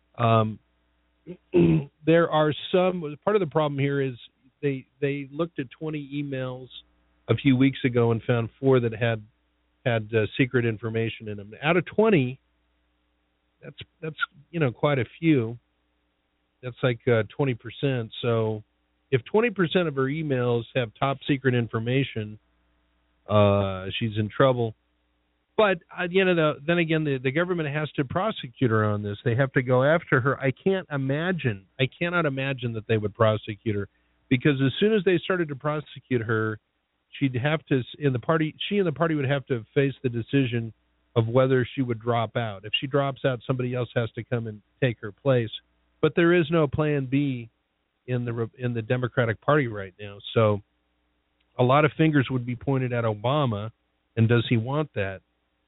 there are some. Part of the problem here is they looked at 20 emails a few weeks ago and found 4 that had secret information in them. Out of 20, that's quite a few. That's like 20%. So if 20% of her emails have top secret information, she's in trouble. But then again, the government has to prosecute her on this. They have to go after her. I cannot imagine that they would prosecute her, because as soon as they started to prosecute her, she'd have to she and the party would have to face the decision of whether she would drop out. If she drops out, somebody else has to come and take her place. But there is no plan B in the Democratic Party right now. So a lot of fingers would be pointed at Obama, and does he want that?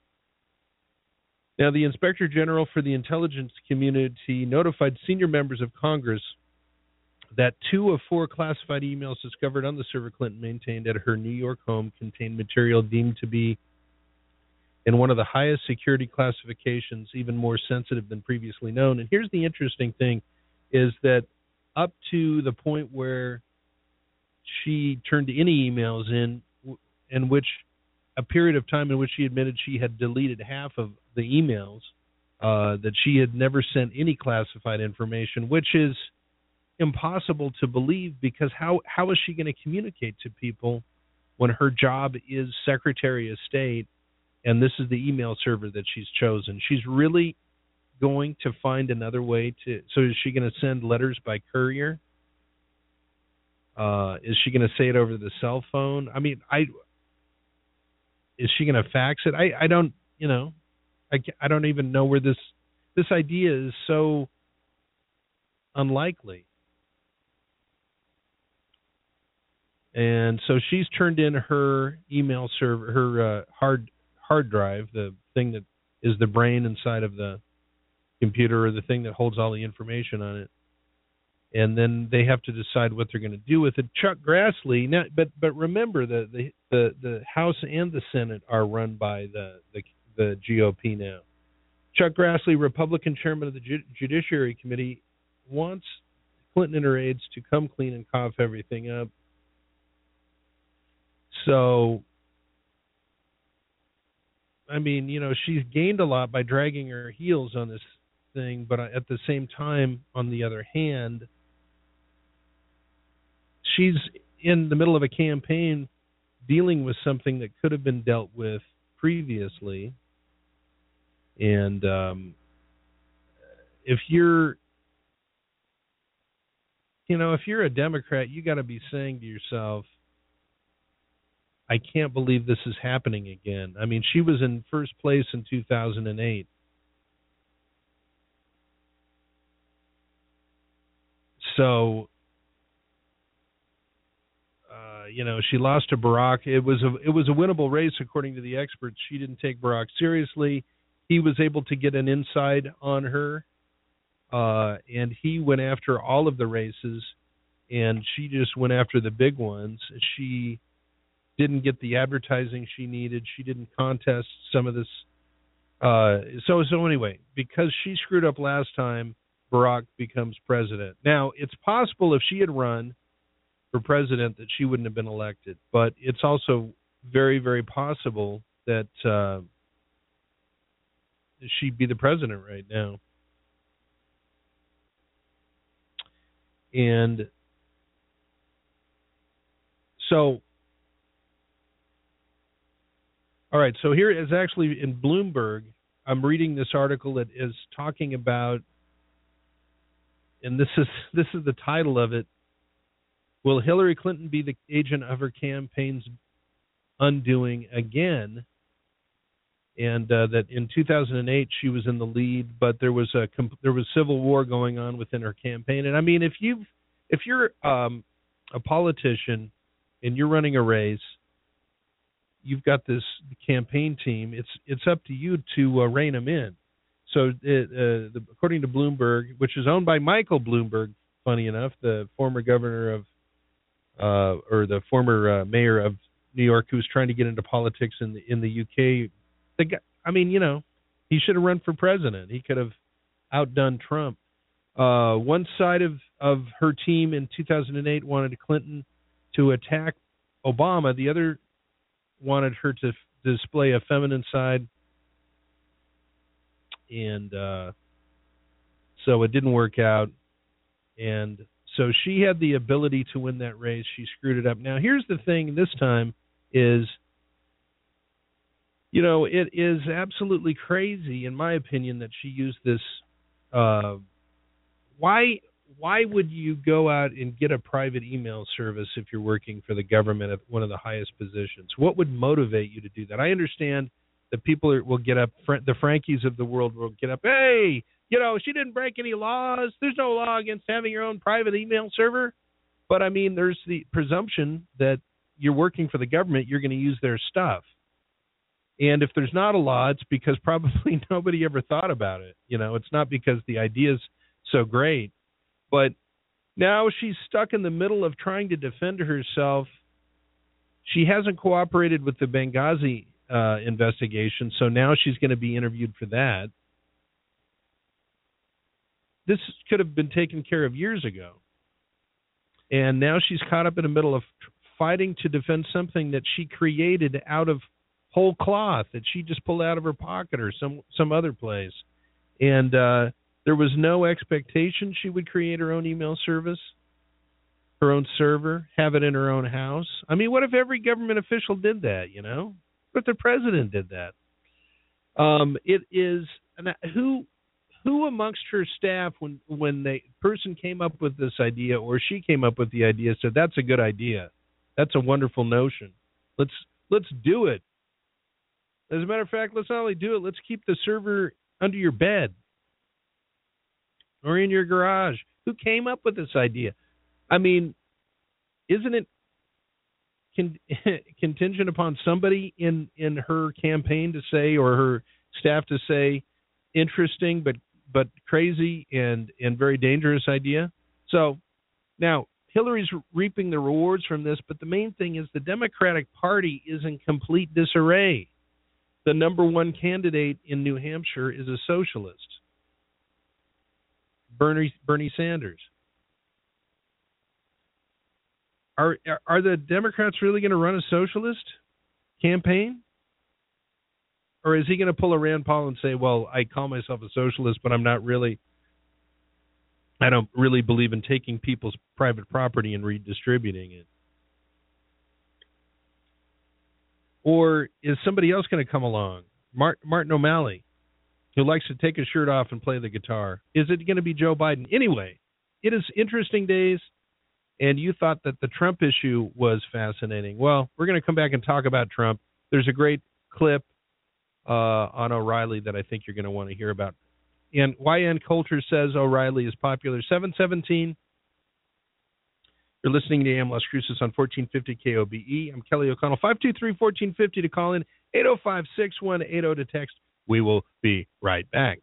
Now, the Inspector General for the Intelligence Community notified senior members of Congress that 2 of 4 classified emails discovered on the server Clinton maintained at her New York home contained material deemed to be in one of the highest security classifications, even more sensitive than previously known. And here's the interesting thing, is that up to the point where she turned any emails in which a period of time in which she admitted she had deleted half of the emails, that she had never sent any classified information, which is impossible to believe, because how is she going to communicate to people when her job is Secretary of State and this is the email server that she's chosen? She's really going to find another way to. So is she going to send letters by courier? Is she going to say it over the cell phone? I mean, is she going to fax it? I don't, I don't even know where this idea is so unlikely. And so she's turned in her email server, her hard drive, the thing that is the brain inside of the computer, or the thing that holds all the information on it. And then they have to decide what they're going to do with it. Chuck Grassley, now, but remember, the House and the Senate are run by the GOP now. Chuck Grassley, Republican chairman of the Judiciary Committee, wants Clinton and her aides to come clean and cough everything up. So, I mean, she's gained a lot by dragging her heels on this thing, but at the same time, on the other hand, she's in the middle of a campaign dealing with something that could have been dealt with previously. And if you're a Democrat, you got to be saying to yourself, I can't believe this is happening again. I mean, she was in first place in 2008. So, she lost to Barack. It was a winnable race according to the experts. She didn't take Barack seriously. He was able to get an inside on her, and he went after all of the races, and she just went after the big ones. She didn't get the advertising she needed. She didn't contest some of this. So anyway, because she screwed up last time, Barack becomes president. Now, it's possible if she had run for president that she wouldn't have been elected, but it's also very, very possible that she'd be the president right now. And so, all right, so here is actually in Bloomberg, I'm reading this article that is talking about, and this is the title of it, will Hillary Clinton be the agent of her campaign's undoing again? And that in 2008 she was in the lead, but there was civil war going on within her campaign. And I mean, if you're a politician and you're running a race, you've got this campaign team. It's up to you to rein them in. So, according to Bloomberg, which is owned by Michael Bloomberg, funny enough, the former governor of, or the former mayor of New York, who was trying to get into politics in the UK. The guy, I mean, he should have run for president. He could have outdone Trump. One side of her team in 2008 wanted Clinton to attack Obama. The other wanted her to display a feminine side. And so it didn't work out. And so she had the ability to win that race. She screwed it up. Now, here's the thing this time is You know, it is absolutely crazy, in my opinion, that she used this. Why would you go out and get a private email service if you're working for the government at one of the highest positions? What would motivate you to do that? I understand that people will get up, the Frankies of the world will get up, hey, you know, she didn't break any laws. There's no law against having your own private email server. But, I mean, there's the presumption that you're working for the government, you're going to use their stuff. And if there's not a law, it's because probably nobody ever thought about it. You know, it's not because the idea is so great. But now she's stuck in the middle of trying to defend herself. She hasn't cooperated with the Benghazi investigation, so now she's going to be interviewed for that. This could have been taken care of years ago. And now she's caught up in the middle of fighting to defend something that she created out of whole cloth, that she just pulled out of her pocket or some other place. And there was no expectation she would create her own email service, her own server, have it in her own house. I mean, what if every government official did that, you know? What if the president did that? It is who amongst her staff, when the person came up with this idea or she came up with the idea, said, that's a good idea. That's a wonderful notion. Let's do it. As a matter of fact, let's not only do it, let's keep the server under your bed or in your garage. Who came up with this idea? I mean, isn't it contingent upon somebody in her campaign to say, or her staff to say, interesting but crazy and very dangerous idea? So now Hillary's reaping the rewards from this, but the main thing is the Democratic Party is in complete disarray. The number one candidate in New Hampshire is a socialist, Bernie Sanders. Are the Democrats really going to run a socialist campaign? Or is he going to pull a Rand Paul and say, well, I call myself a socialist, but I don't really believe in taking people's private property and redistributing it? Or is somebody else going to come along? Martin O'Malley, who likes to take his shirt off and play the guitar. Is it going to be Joe Biden? Anyway, it is interesting days, and you thought that the Trump issue was fascinating. Well, we're going to come back and talk about Trump. There's a great clip on O'Reilly that I think you're going to want to hear about. And why Ann Coulter says O'Reilly is popular. 717. You're listening to AM Las Cruces on 1450 KOBE. I'm Kelly O'Connell. 523-1450 to call in. 805-6180 to text. We will be right back.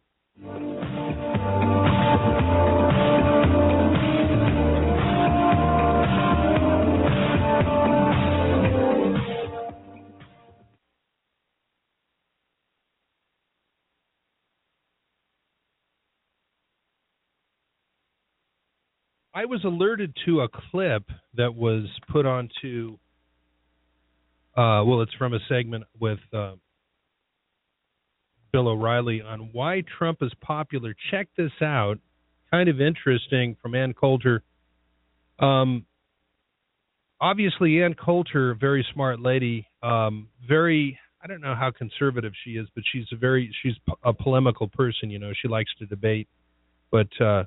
I was alerted to a clip that was put onto, it's from a segment with Bill O'Reilly on why Trump is popular. Check this out. Kind of interesting from Ann Coulter. Obviously, Ann Coulter, very smart lady, very, I don't know how conservative she is, but she's a polemical person, you know. She likes to debate. But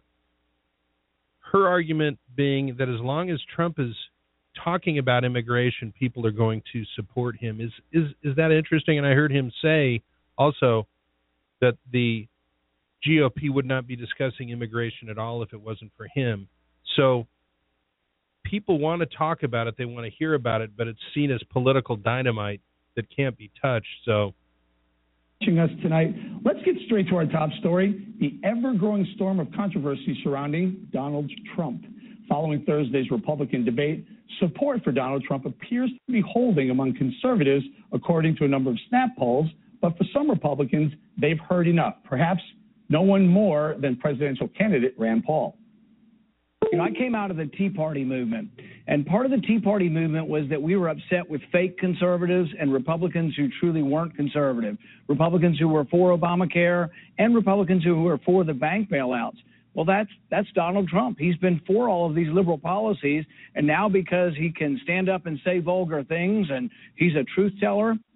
her argument being that as long as Trump is talking about immigration, people are going to support him. Is that interesting? And I heard him say also that the GOP would not be discussing immigration at all if it wasn't for him. So people want to talk about it. They want to hear about it, but it's seen as political dynamite that can't be touched. So us tonight. Let's get straight to our top story, the ever-growing storm of controversy surrounding Donald Trump. Following Thursday's Republican debate, support for Donald Trump appears to be holding among conservatives, according to a number of Snap polls, but for some Republicans, they've heard enough, perhaps no one more than presidential candidate Rand Paul. You know, I came out of the Tea Party movement, and part of the Tea Party movement was that we were upset with fake conservatives and Republicans who truly weren't conservative, Republicans who were for Obamacare and Republicans who were for the bank bailouts. Well, that's Donald Trump. He's been for all of these liberal policies, and now because he can stand up and say vulgar things and he's a truth teller,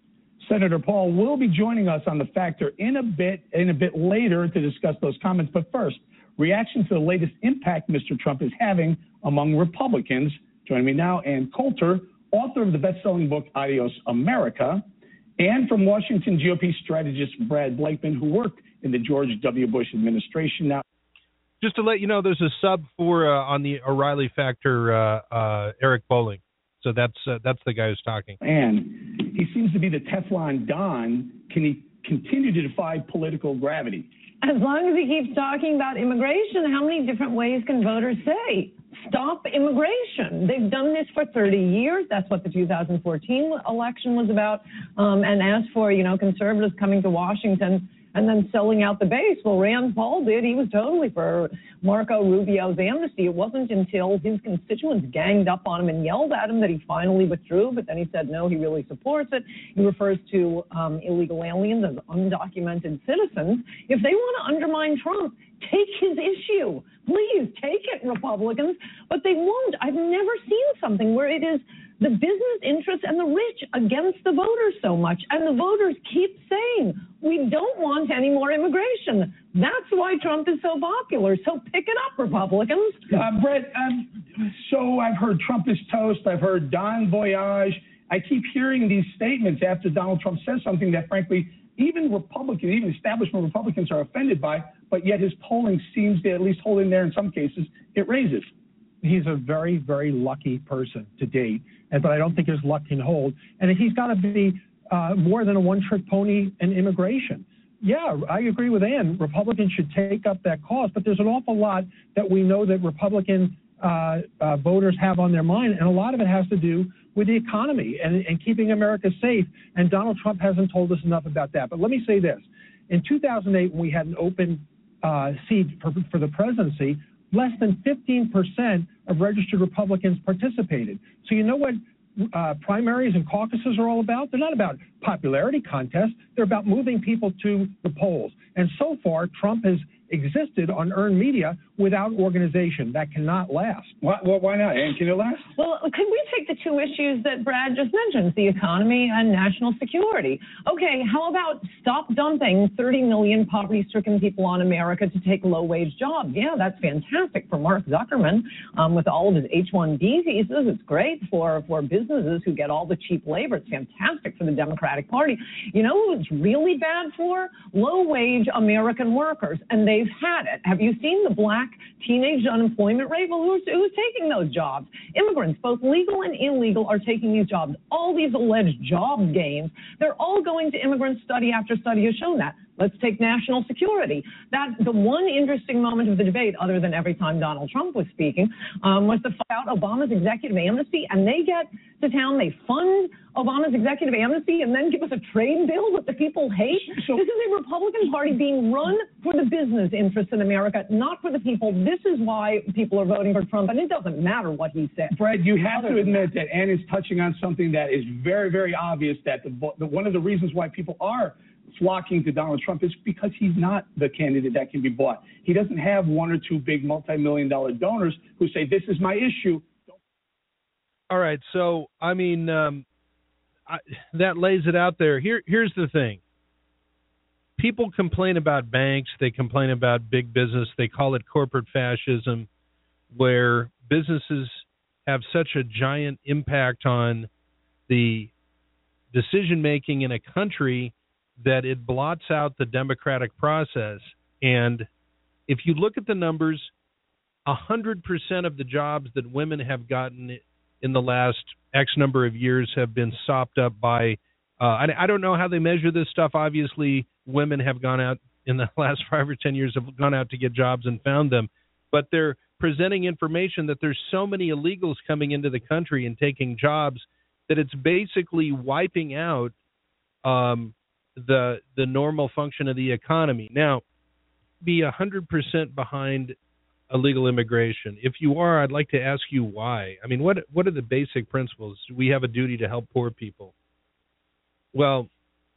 Senator Paul will be joining us on The Factor in a bit later to discuss those comments. But first, reaction to the latest impact Mr. Trump is having among Republicans. Joining me now, Ann Coulter, author of the best-selling book Adios America, and from Washington GOP strategist Brad Blakeman, who worked in the George W. Bush administration. Now, just to let you know, there's a sub for on the O'Reilly Factor, Eric Bowling. So that's the guy who's talking. And he seems to be the Teflon Don. Can he continue to defy political gravity? As long as he keeps talking about immigration, how many different ways can voters say, stop immigration? They've done this for 30 years. That's what the 2014 election was about. And as for, conservatives coming to Washington and then selling out the base, well, Rand Paul did. He was totally for Marco Rubio's amnesty. It wasn't until his constituents ganged up on him and yelled at him that he finally withdrew, but then he said, no, he really supports it. He refers to illegal aliens as undocumented citizens. If they want to undermine Trump, take his issue. Please take it, Republicans. But they won't. I've never seen something where it is the business interests and the rich against the voters so much. And the voters keep saying, we don't want any more immigration. That's why Trump is so popular. So pick it up, Republicans. Brett, so I've heard Trump is toast. I've heard Don Voyage. I keep hearing these statements after Donald Trump says something that, frankly, even Republicans, even establishment Republicans are offended by, but yet his polling seems to at least hold in there in some cases. It raises. He's a very, very lucky person to date, but I don't think his luck can hold. And he's got to be more than a one-trick pony in immigration. Yeah, I agree with Ann. Republicans should take up that cause, but there's an awful lot that we know that Republican voters have on their mind, and a lot of it has to do with the economy and keeping America safe, and Donald Trump hasn't told us enough about that. But let me say this. In 2008, when we had an open seat for the presidency, less than 15% of registered Republicans participated. So you know what primaries and caucuses are all about? They're not about popularity contests. They're about moving people to the polls. And so far, Trump has existed on earned media without organization. That cannot last. Why not? And can it last? Well, could we take the two issues that Brad just mentioned, the economy and national security? Okay, how about stop dumping 30 million poverty-stricken people on America to take low-wage jobs? Yeah, that's fantastic for Mark Zuckerman with all of his H-1B visas. It's great for businesses who get all the cheap labor. It's fantastic for the Democratic Party. You know who it's really bad for? Low-wage American workers, and they've had it. Have you seen the black teenage unemployment rate? Well, who's taking those jobs? Immigrants, both legal and illegal, are taking these jobs. All these alleged job gains, they're all going to immigrants. Study after study has shown that. Let's take national security. That the one interesting moment of the debate, other than every time Donald Trump was speaking, was to fight out Obama's executive amnesty. And they get to town, they fund Obama's executive amnesty, and then give us a trade bill that the people hate. This is a Republican Party being run for the business interests in America, not for the people. This is why people are voting for Trump, and it doesn't matter what he said. Fred, you have to admit that Ann is touching on something that is very, very obvious, that one of the reasons why people are flocking to Donald Trump is because he's not the candidate that can be bought. He doesn't have one or two big multi-million-dollar donors who say, this is my issue. All right, so, I mean, that lays it out there. Here's the thing. People complain about banks. They complain about big business. They call it corporate fascism, where businesses have such a giant impact on the decision-making in a country that it blots out the democratic process. And if you look at the numbers, 100% of the jobs that women have gotten in the last X number of years have been sopped up by, I don't know how they measure this stuff. Obviously, women have gone out in the last 5 or 10 years, have gone out to get jobs and found them. But they're presenting information that there's so many illegals coming into the country and taking jobs that it's basically wiping out the normal function of the economy. Now, be 100% behind illegal immigration. If you are, I'd like to ask you why. I mean, what are the basic principles? We have a duty to help poor people. Well,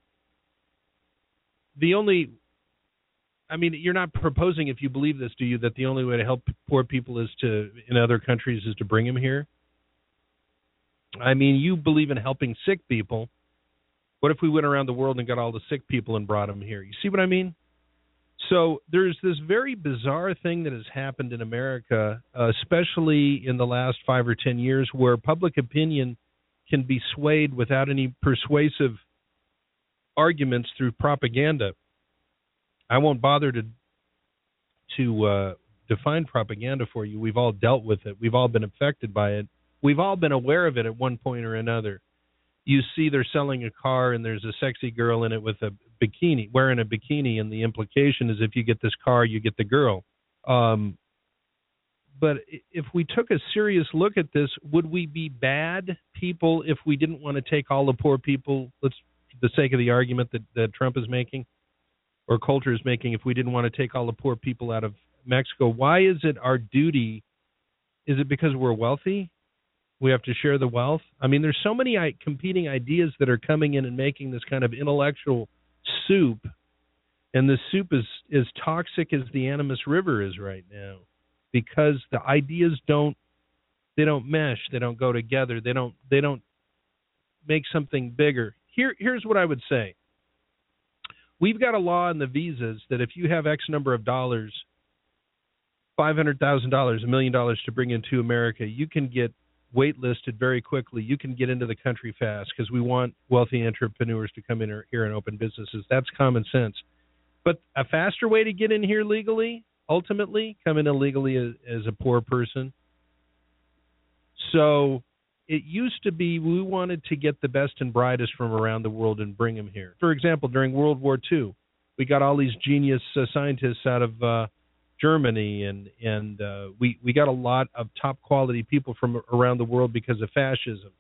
you're not proposing, if you believe this, do you, that the only way to help poor people in other countries is to bring them here? I mean, you believe in helping sick people. What if we went around the world and got all the sick people and brought them here? You see what I mean? So there's this very bizarre thing that has happened in America, especially in the last 5 or 10 years, where public opinion can be swayed without any persuasive arguments through propaganda. I won't bother to define propaganda for you. We've all dealt with it. We've all been affected by it. We've all been aware of it at one point or another. You see they're selling a car and there's a sexy girl in it with a bikini, wearing a bikini, and the implication is if you get this car, you get the girl. But if we took a serious look at this, would we be bad people if we didn't want to take all the poor people, for the sake of the argument that Trump is making, or Coulter is making, if we didn't want to take all the poor people out of Mexico? Why is it our duty? Is it because we're wealthy? We have to share the wealth? I mean, there's so many competing ideas that are coming in and making this kind of intellectual soup, and this soup is as toxic as the Animas River is right now, because the ideas don't mesh, they don't go together, they don't make something bigger. Here's what I would say. We've got a law in the visas that if you have X number of dollars, $500,000, $1 million to bring into America, you can get waitlisted very quickly. You can get into the country fast because we want wealthy entrepreneurs to come in here and open businesses. That's common sense. But a faster way to get in here legally, ultimately, come in illegally as a poor person. So it used to be we wanted to get the best and brightest from around the world and bring them here. For example, during World War II, we got all these genius scientists out of Germany, and we got a lot of top quality people from around the world because of fascism.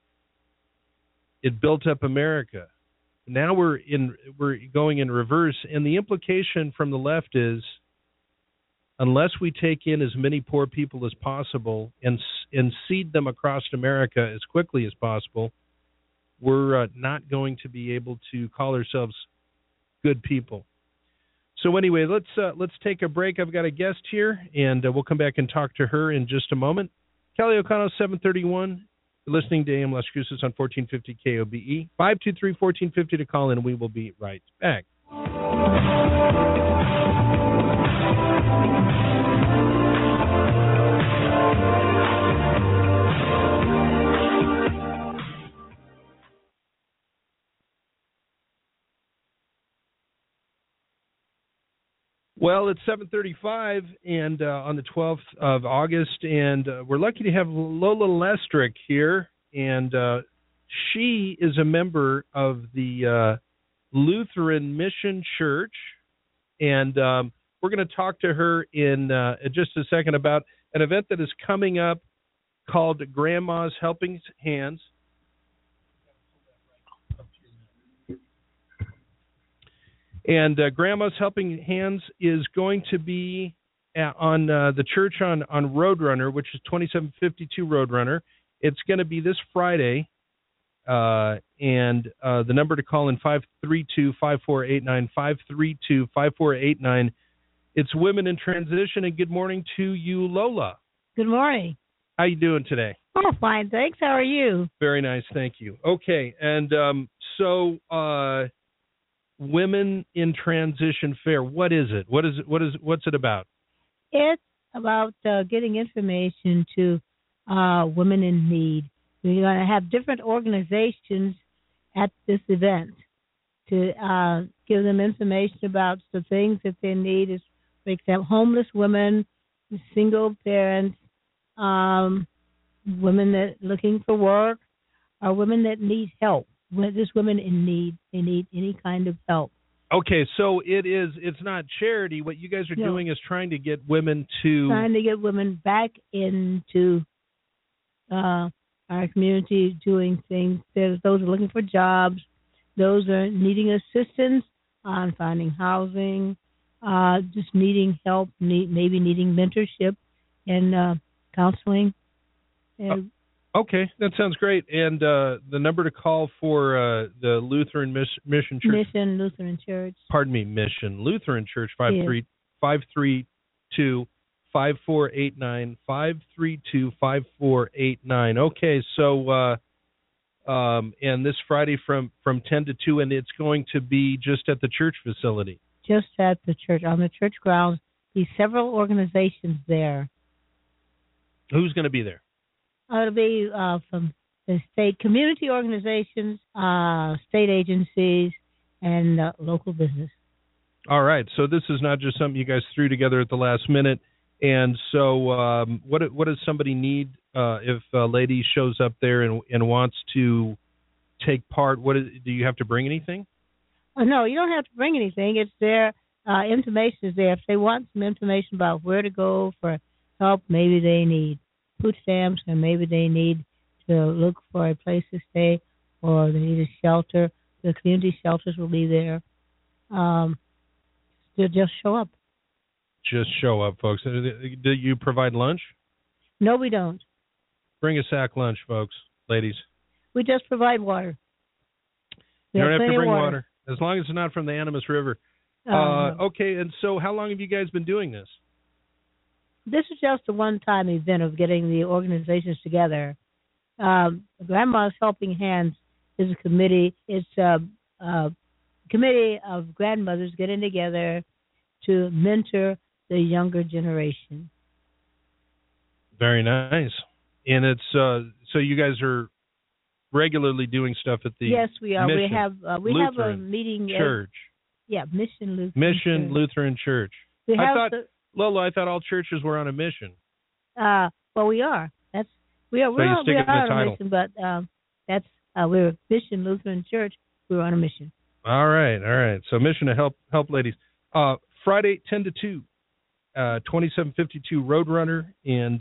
It built up America. Now we're going in reverse, and the implication from the left is, unless we take in as many poor people as possible and seed them across America as quickly as possible, we're not going to be able to call ourselves good people. So anyway, let's take a break. I've got a guest here, and we'll come back and talk to her in just a moment. Kelly O'Connell, 731. You're listening to AM Las Cruces on 1450 KOBE. 523-1450 to call in, and we will be right back. Well, it's 7:35 and on the 12th of August, and we're lucky to have Lola Lestrick here, and she is a member of the Lutheran Mission Church, and we're going to talk to her in just a second about an event that is coming up called Grandma's Helping Hands. And Grandma's Helping Hands is going to be on the church on Roadrunner, which is 2752 Roadrunner. It's going to be this Friday, and the number to call in 532-5489, 532-5489. It's Women in Transition, and good morning to you, Lola. Good morning. How you doing today? Oh, fine, thanks. How are you? Very nice, thank you. Okay, and so Women in Transition Fair. What is it? What's it about? It's about getting information to women in need. We're going to have different organizations at this event to give them information about the things that they need. Is, for example, homeless women, single parents, women that are looking for work, or women that need help. There's women in need. They need any kind of help. Okay, so it's not charity. What you guys are doing is trying to get women back into our community, doing things. There's those who are looking for jobs. Those are needing assistance on finding housing, just needing help, maybe needing mentorship and counseling. Okay, that sounds great. And the number to call for the Lutheran Mission Church. Mission Lutheran Church. Pardon me, Mission Lutheran Church, 532-5489, 532-5489. Okay, so and this Friday from 10 to 2, and it's going to be just at the church facility. Just at the church, on the church grounds. Be several organizations there. Who's going to be there? It'll be from the state community organizations, state agencies, and local business. All right. So this is not just something you guys threw together at the last minute. And so what does somebody need if a lady shows up there and wants to take part? Do you have to bring anything? No, you don't have to bring anything. It's there. Information is there. If they want some information about where to go for help, maybe they need food stamps, or maybe they need to look for a place to stay, or they need a shelter. The community shelters will be there. Just show up. Just show up, folks. Do you provide lunch? No, we don't. Bring a sack lunch, folks, ladies. We just provide water. You don't have to bring water, as long as it's not from the Animas River. No. Okay, and so how long have you guys been doing this? This is just a one-time event of getting the organizations together. Grandma's Helping Hands is a committee. It's a committee of grandmothers getting together to mentor the younger generation. Very nice. And it's so you guys are regularly doing stuff at the Yes, we are. Mission We have a Lutheran meeting. Church. Mission Lutheran Church. Lola, I thought all churches were on a mission. Well, we are. We are on a mission, but we're a Mission Lutheran Church. We're on a mission. All right. So mission to help ladies. Friday 10 to 2, 2752 Roadrunner and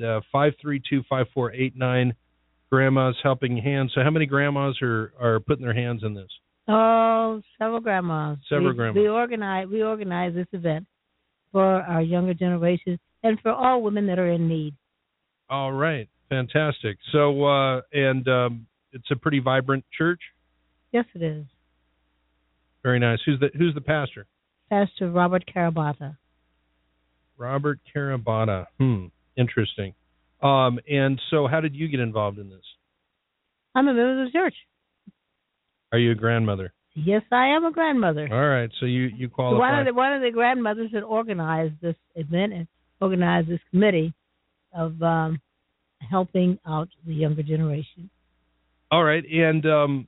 532-5489 Grandma's Helping Hands. So how many grandmas are putting their hands in this? Oh, several grandmas. Grandmas. We organize this event for our younger generation and for all women that are in need. All right, fantastic. So it's a pretty vibrant church. Yes, it is. Very nice. Who's the pastor? Pastor Robert Carabata. Robert Carabata. Interesting. And so how did you get involved in this? I'm a member of the church. Are you a grandmother? Yes, I am a grandmother. All right, so you qualify. One of the grandmothers that organized this event and organized this committee of helping out the younger generation. All right, and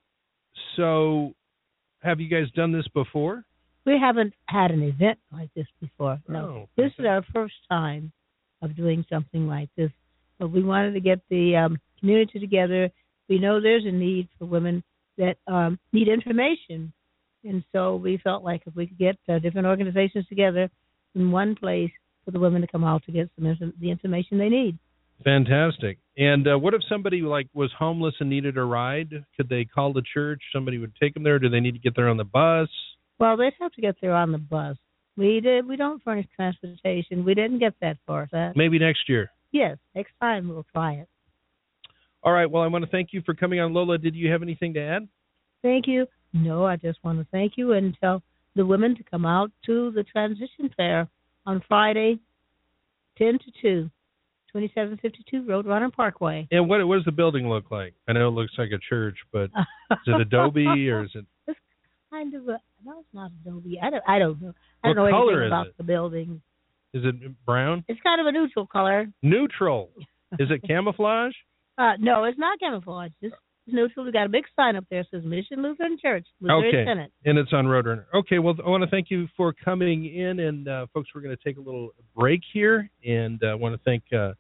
so have you guys done this before? We haven't had an event like this before. No, Oh, this is our first time of doing something like this. But we wanted to get the community together. We know there's a need for women that need information. And so we felt like if we could get different organizations together in one place for the women to come out to get the information they need. Fantastic. And what if somebody was homeless and needed a ride? Could they call the church? Somebody would take them there? Do they need to get there on the bus? Well, they'd have to get there on the bus. We don't furnish transportation. We didn't get that far. Maybe next year. Yes, next time we'll try it. All right. Well, I want to thank you for coming on. Lola, did you have anything to add? Thank you. No, I just want to thank you and tell the women to come out to the transition fair on Friday, 10 to 2, 2752 Roadrunner Parkway. And what does the building look like? I know it looks like a church, but is it adobe or is it? It's kind of no, it's not adobe. I don't know. I don't What know color anything is about it? the building. Is it brown? It's kind of a neutral color. Neutral. Is it camouflage? No, it's not camouflage. It's neutral. We got a big sign up there that says Mission Lutheran Church. Lutheran Senate. And it's on Roadrunner. Okay, well, I want to thank you for coming in. And, folks, we're going to take a little break here. And I want to thank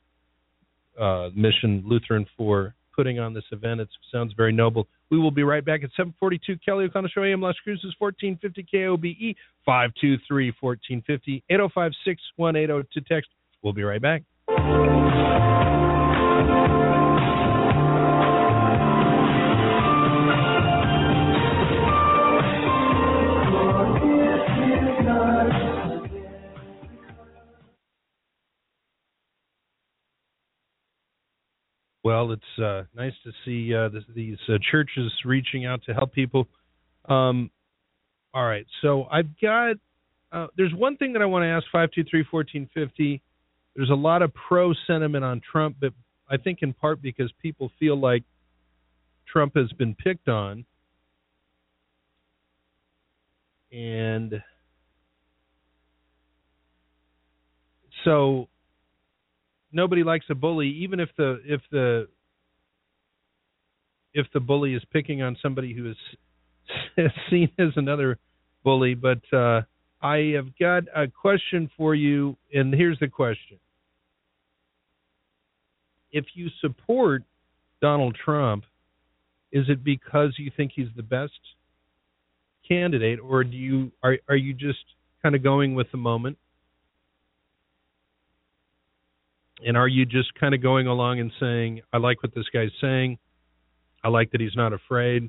Mission Lutheran for putting on this event. It sounds very noble. We will be right back at 742 Kelly O'Connell Show, AM Las Cruces, 1450 KOBE, 523-1450, 805-6180 to text. We'll be right back. Well, it's nice to see these churches reaching out to help people. All right, so I've got there's one thing that I want to ask 523-1450. There's a lot of pro sentiment on Trump, but I think in part because people feel like Trump has been picked on, and so nobody likes a bully, even if the bully is picking on somebody who is seen as another bully. But I have got a question for you, and here's the question. If you support Donald Trump, is it because you think he's the best candidate, or are you just kind of going with the moment? And are you just kind of going along and saying, I like what this guy's saying, I like that he's not afraid,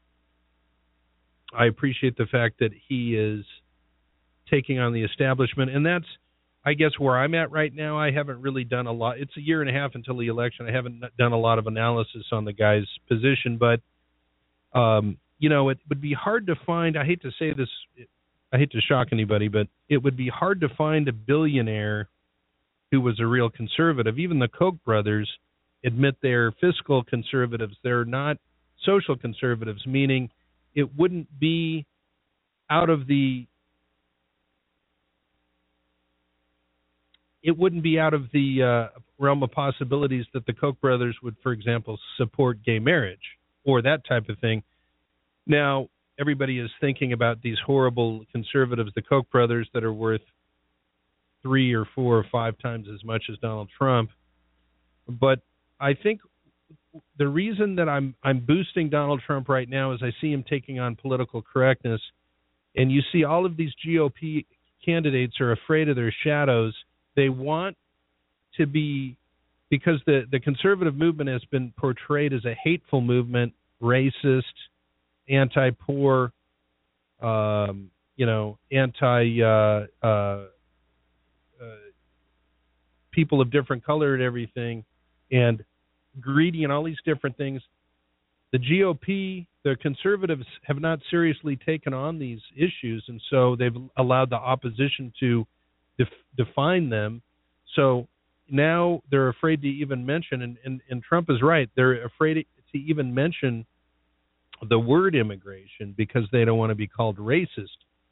I appreciate the fact that he is taking on the establishment, and that's, I guess, where I'm at right now. I haven't really done a lot. It's a year and a half until the election. I haven't done a lot of analysis on the guy's position, but it would be hard to find, I hate to say this, I hate to shock anybody, but it would be hard to find a billionaire who was a real conservative. Even the Koch brothers admit they're fiscal conservatives. They're not social conservatives, meaning it wouldn't be out of the realm of possibilities that the Koch brothers would, for example, support gay marriage or that type of thing. Now, everybody is thinking about these horrible conservatives, the Koch brothers, that are worth 3 or 4 or 5 times as much as Donald Trump. But I think the reason that I'm boosting Donald Trump right now is I see him taking on political correctness, and you see all of these GOP candidates are afraid of their shadows. They want to be, because the conservative movement has been portrayed as a hateful movement, racist, anti-poor, people of different color and everything, and greedy and all these different things. The GOP, the conservatives, have not seriously taken on these issues, and so they've allowed the opposition to define them. So now they're afraid to even mention, and Trump is right, they're afraid to even mention the word immigration because they don't want to be called racist.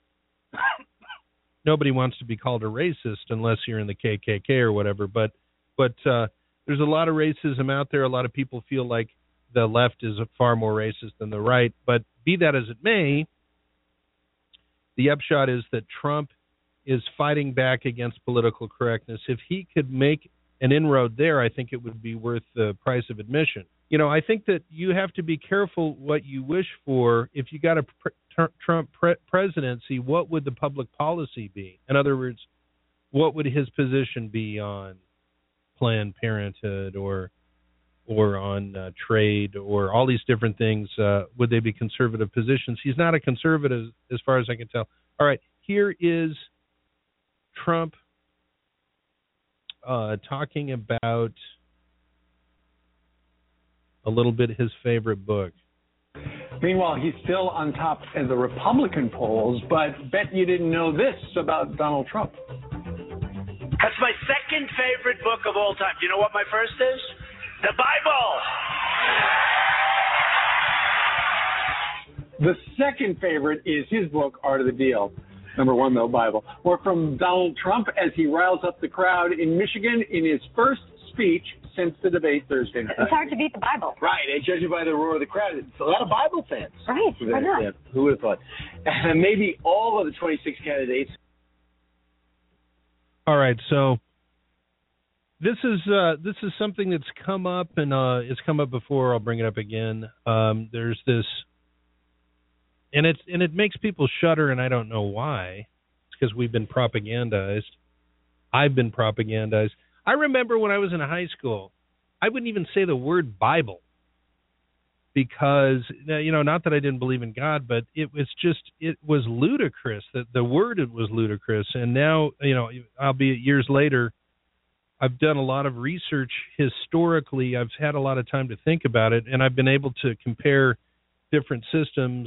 Nobody wants to be called a racist unless you're in the KKK or whatever, but there's a lot of racism out there. A lot of people feel like the left is far more racist than the right, but be that as it may, the upshot is that Trump is fighting back against political correctness. If he could make an inroad there, I think it would be worth the price of admission. I think that you have to be careful what you wish for. If you got a Trump presidency, what would the public policy be? In other words, what would his position be on Planned Parenthood or on trade or all these different things? Would they be conservative positions? He's not a conservative as far as I can tell. All right, here is Trump talking about a little bit his favorite book. Meanwhile, he's still on top in the Republican polls, but bet you didn't know this about Donald Trump. That's my second favorite book of all time. Do you know what my first is? The Bible. The second favorite is his book, Art of the Deal. Number one, though, Bible. More from Donald Trump as he riles up the crowd in Michigan in his first speech since the debate Thursday night. It's hard to beat the Bible. Right, and judging by the roar of the crowd, it's a lot of Bible fans. Right, why not? Yeah, who would have thought? And maybe all of the 26 candidates. All right, so this is something that's come up, and it's come up before. I'll bring it up again. There's this, and it makes people shudder, and I don't know why. It's because we've been propagandized. I've been propagandized. I remember when I was in high school, I wouldn't even say the word Bible because, not that I didn't believe in God, but it was ludicrous. That the word was ludicrous. And now, albeit years later, I've done a lot of research historically. I've had a lot of time to think about it, and I've been able to compare different systems.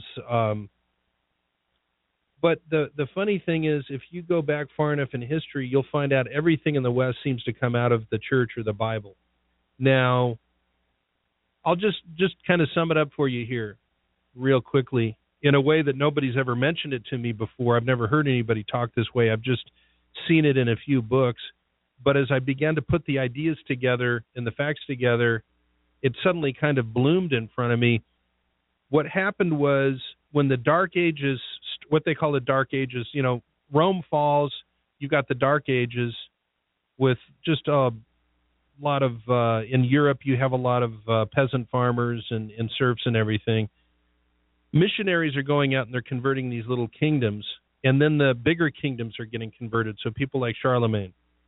But the funny thing is, if you go back far enough in history, you'll find out everything in the West seems to come out of the church or the Bible. Now, I'll just kind of sum it up for you here real quickly in a way that nobody's ever mentioned it to me before. I've never heard anybody talk this way. I've just seen it in a few books. But as I began to put the ideas together and the facts together, it suddenly kind of bloomed in front of me. What happened was when the Dark Ages, what they call the Dark Ages, Rome falls, you've got the Dark Ages with just a lot of, in Europe, you have a lot of peasant farmers and serfs and everything. Missionaries are going out and they're converting these little kingdoms, and then the bigger kingdoms are getting converted, so people like Charlemagne.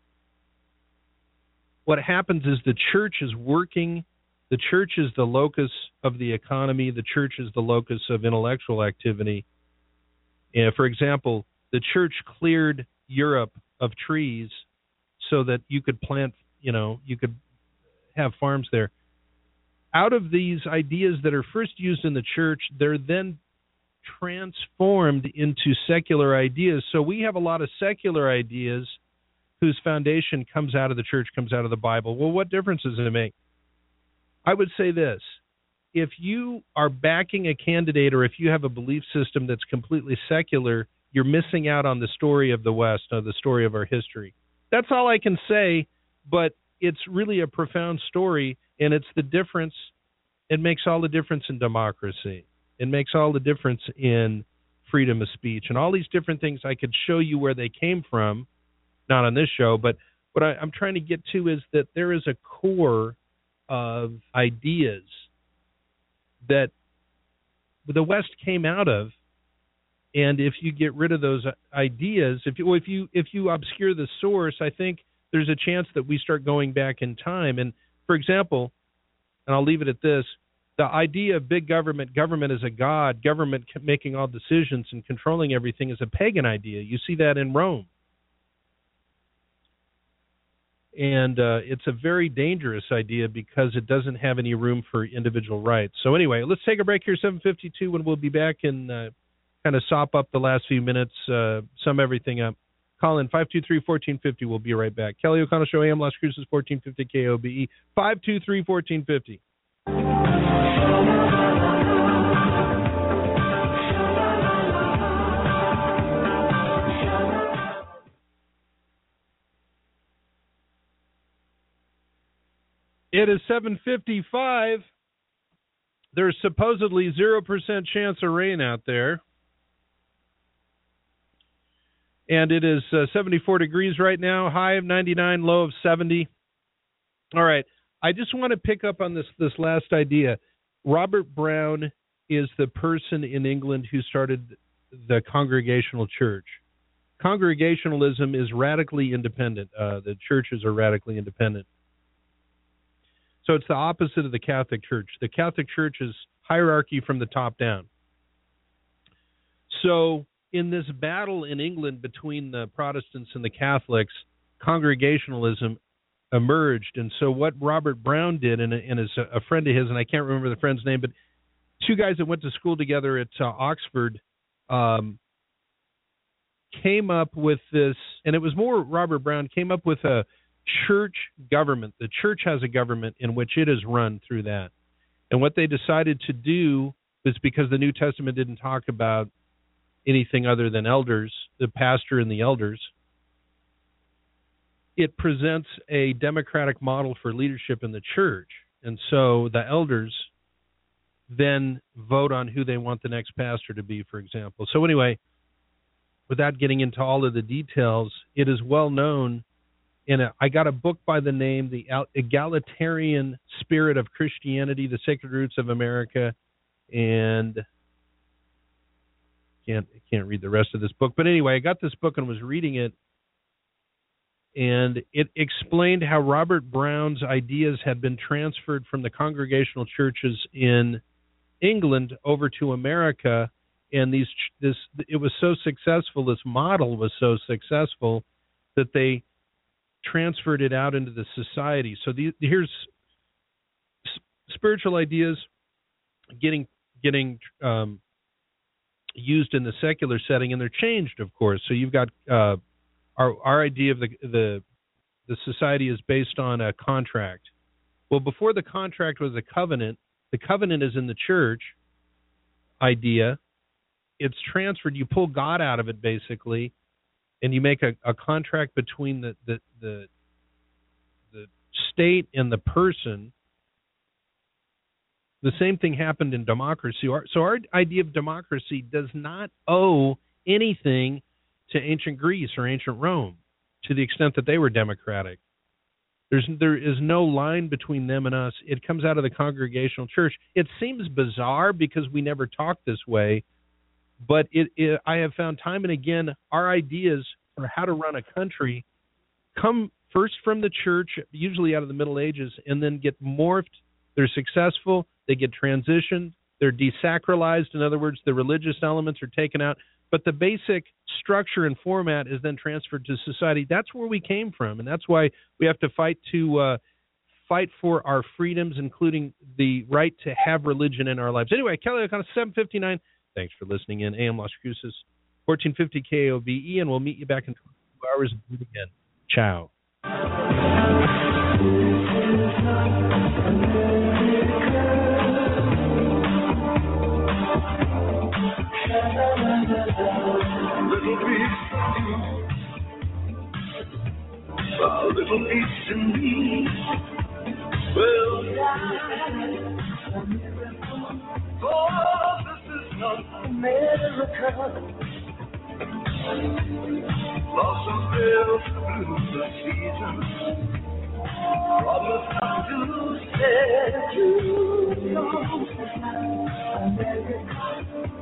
What happens is the church is working. The church is the locus of the economy. The church is the locus of intellectual activity. And for example, the church cleared Europe of trees so that you could plant, you could have farms there. Out of these ideas that are first used in the church, they're then transformed into secular ideas. So we have a lot of secular ideas whose foundation comes out of the church, comes out of the Bible. Well, what difference does it make? I would say this. If you are backing a candidate or if you have a belief system that's completely secular, you're missing out on the story of the West, or the story of our history. That's all I can say, but it's really a profound story, and it's the difference. It makes all the difference in democracy. It makes all the difference in freedom of speech and all these different things. I could show you where they came from, not on this show, but what I'm trying to get to is that there is a core of ideas that the West came out of, and if you get rid of those ideas, if you obscure the source, I think there's a chance that we start going back in time. And for example, and I'll leave it at this, the idea of big government, government is a god, government making all decisions and controlling everything is a pagan idea. You see that in Rome. And it's a very dangerous idea because it doesn't have any room for individual rights. So anyway, let's take a break here, 7:52, and we'll be back and kind of sop up the last few minutes, sum everything up. Call in 523-1450. We'll be right back. Kelly O'Connell Show, AM Las Cruces, 1450 KOBE, 523-1450. It is 7:55. There's supposedly 0% chance of rain out there. And it is 74 degrees right now, high of 99, low of 70. All right. I just want to pick up on this last idea. Robert Brown is the person in England who started the Congregational Church. Congregationalism is radically independent. The churches are radically independent. So it's the opposite of the Catholic Church. The Catholic Church is hierarchy from the top down. So in this battle in England between the Protestants and the Catholics, Congregationalism emerged. And so what Robert Brown did, and is a friend of his, and I can't remember the friend's name, but two guys that went to school together at Oxford came up with this, and it was more Robert Brown, came up with a church government. The church has a government in which it is run through that. And what they decided to do is, because the New Testament didn't talk about anything other than elders, the pastor and the elders, it presents a democratic model for leadership in the church. And so the elders then vote on who they want the next pastor to be, for example. So anyway, without getting into all of the details, it is well known. I got a book by the name The Egalitarian Spirit of Christianity, The Sacred Roots of America, and can't read the rest of this book. But anyway, I got this book and was reading it, and it explained how Robert Brown's ideas had been transferred from the Congregational churches in England over to America, and it was so successful, this model was so successful that they transferred it out into the society. So here's spiritual ideas getting used in the secular setting, and they're changed, of course. So you've got our idea of the society is based on a contract. Well, before the contract was a covenant, The covenant is in the church idea. It's transferred. You pull God out of it, basically, and you make a contract between the state and the person. The same thing happened in democracy. So our idea of democracy does not owe anything to ancient Greece or ancient Rome, to the extent that they were democratic. There is no line between them and us. It comes out of the Congregational Church. It seems bizarre because we never talked this way, but I have found time and again our ideas for how to run a country come first from the church, usually out of the Middle Ages, and then get morphed. They're successful. They get transitioned. They're desacralized. In other words, the religious elements are taken out. But the basic structure and format is then transferred to society. That's where we came from, and that's why we have to fight for our freedoms, including the right to have religion in our lives. Anyway, Kelly O'Connor, 7:59. Thanks for listening in. AM Las Cruces, 1450 KOVE, and we'll meet you back in 22 hours and do it again. Ciao. A little piece in me will oh, this is not America. Blossom bills, blue the season. Promise not to set you. America.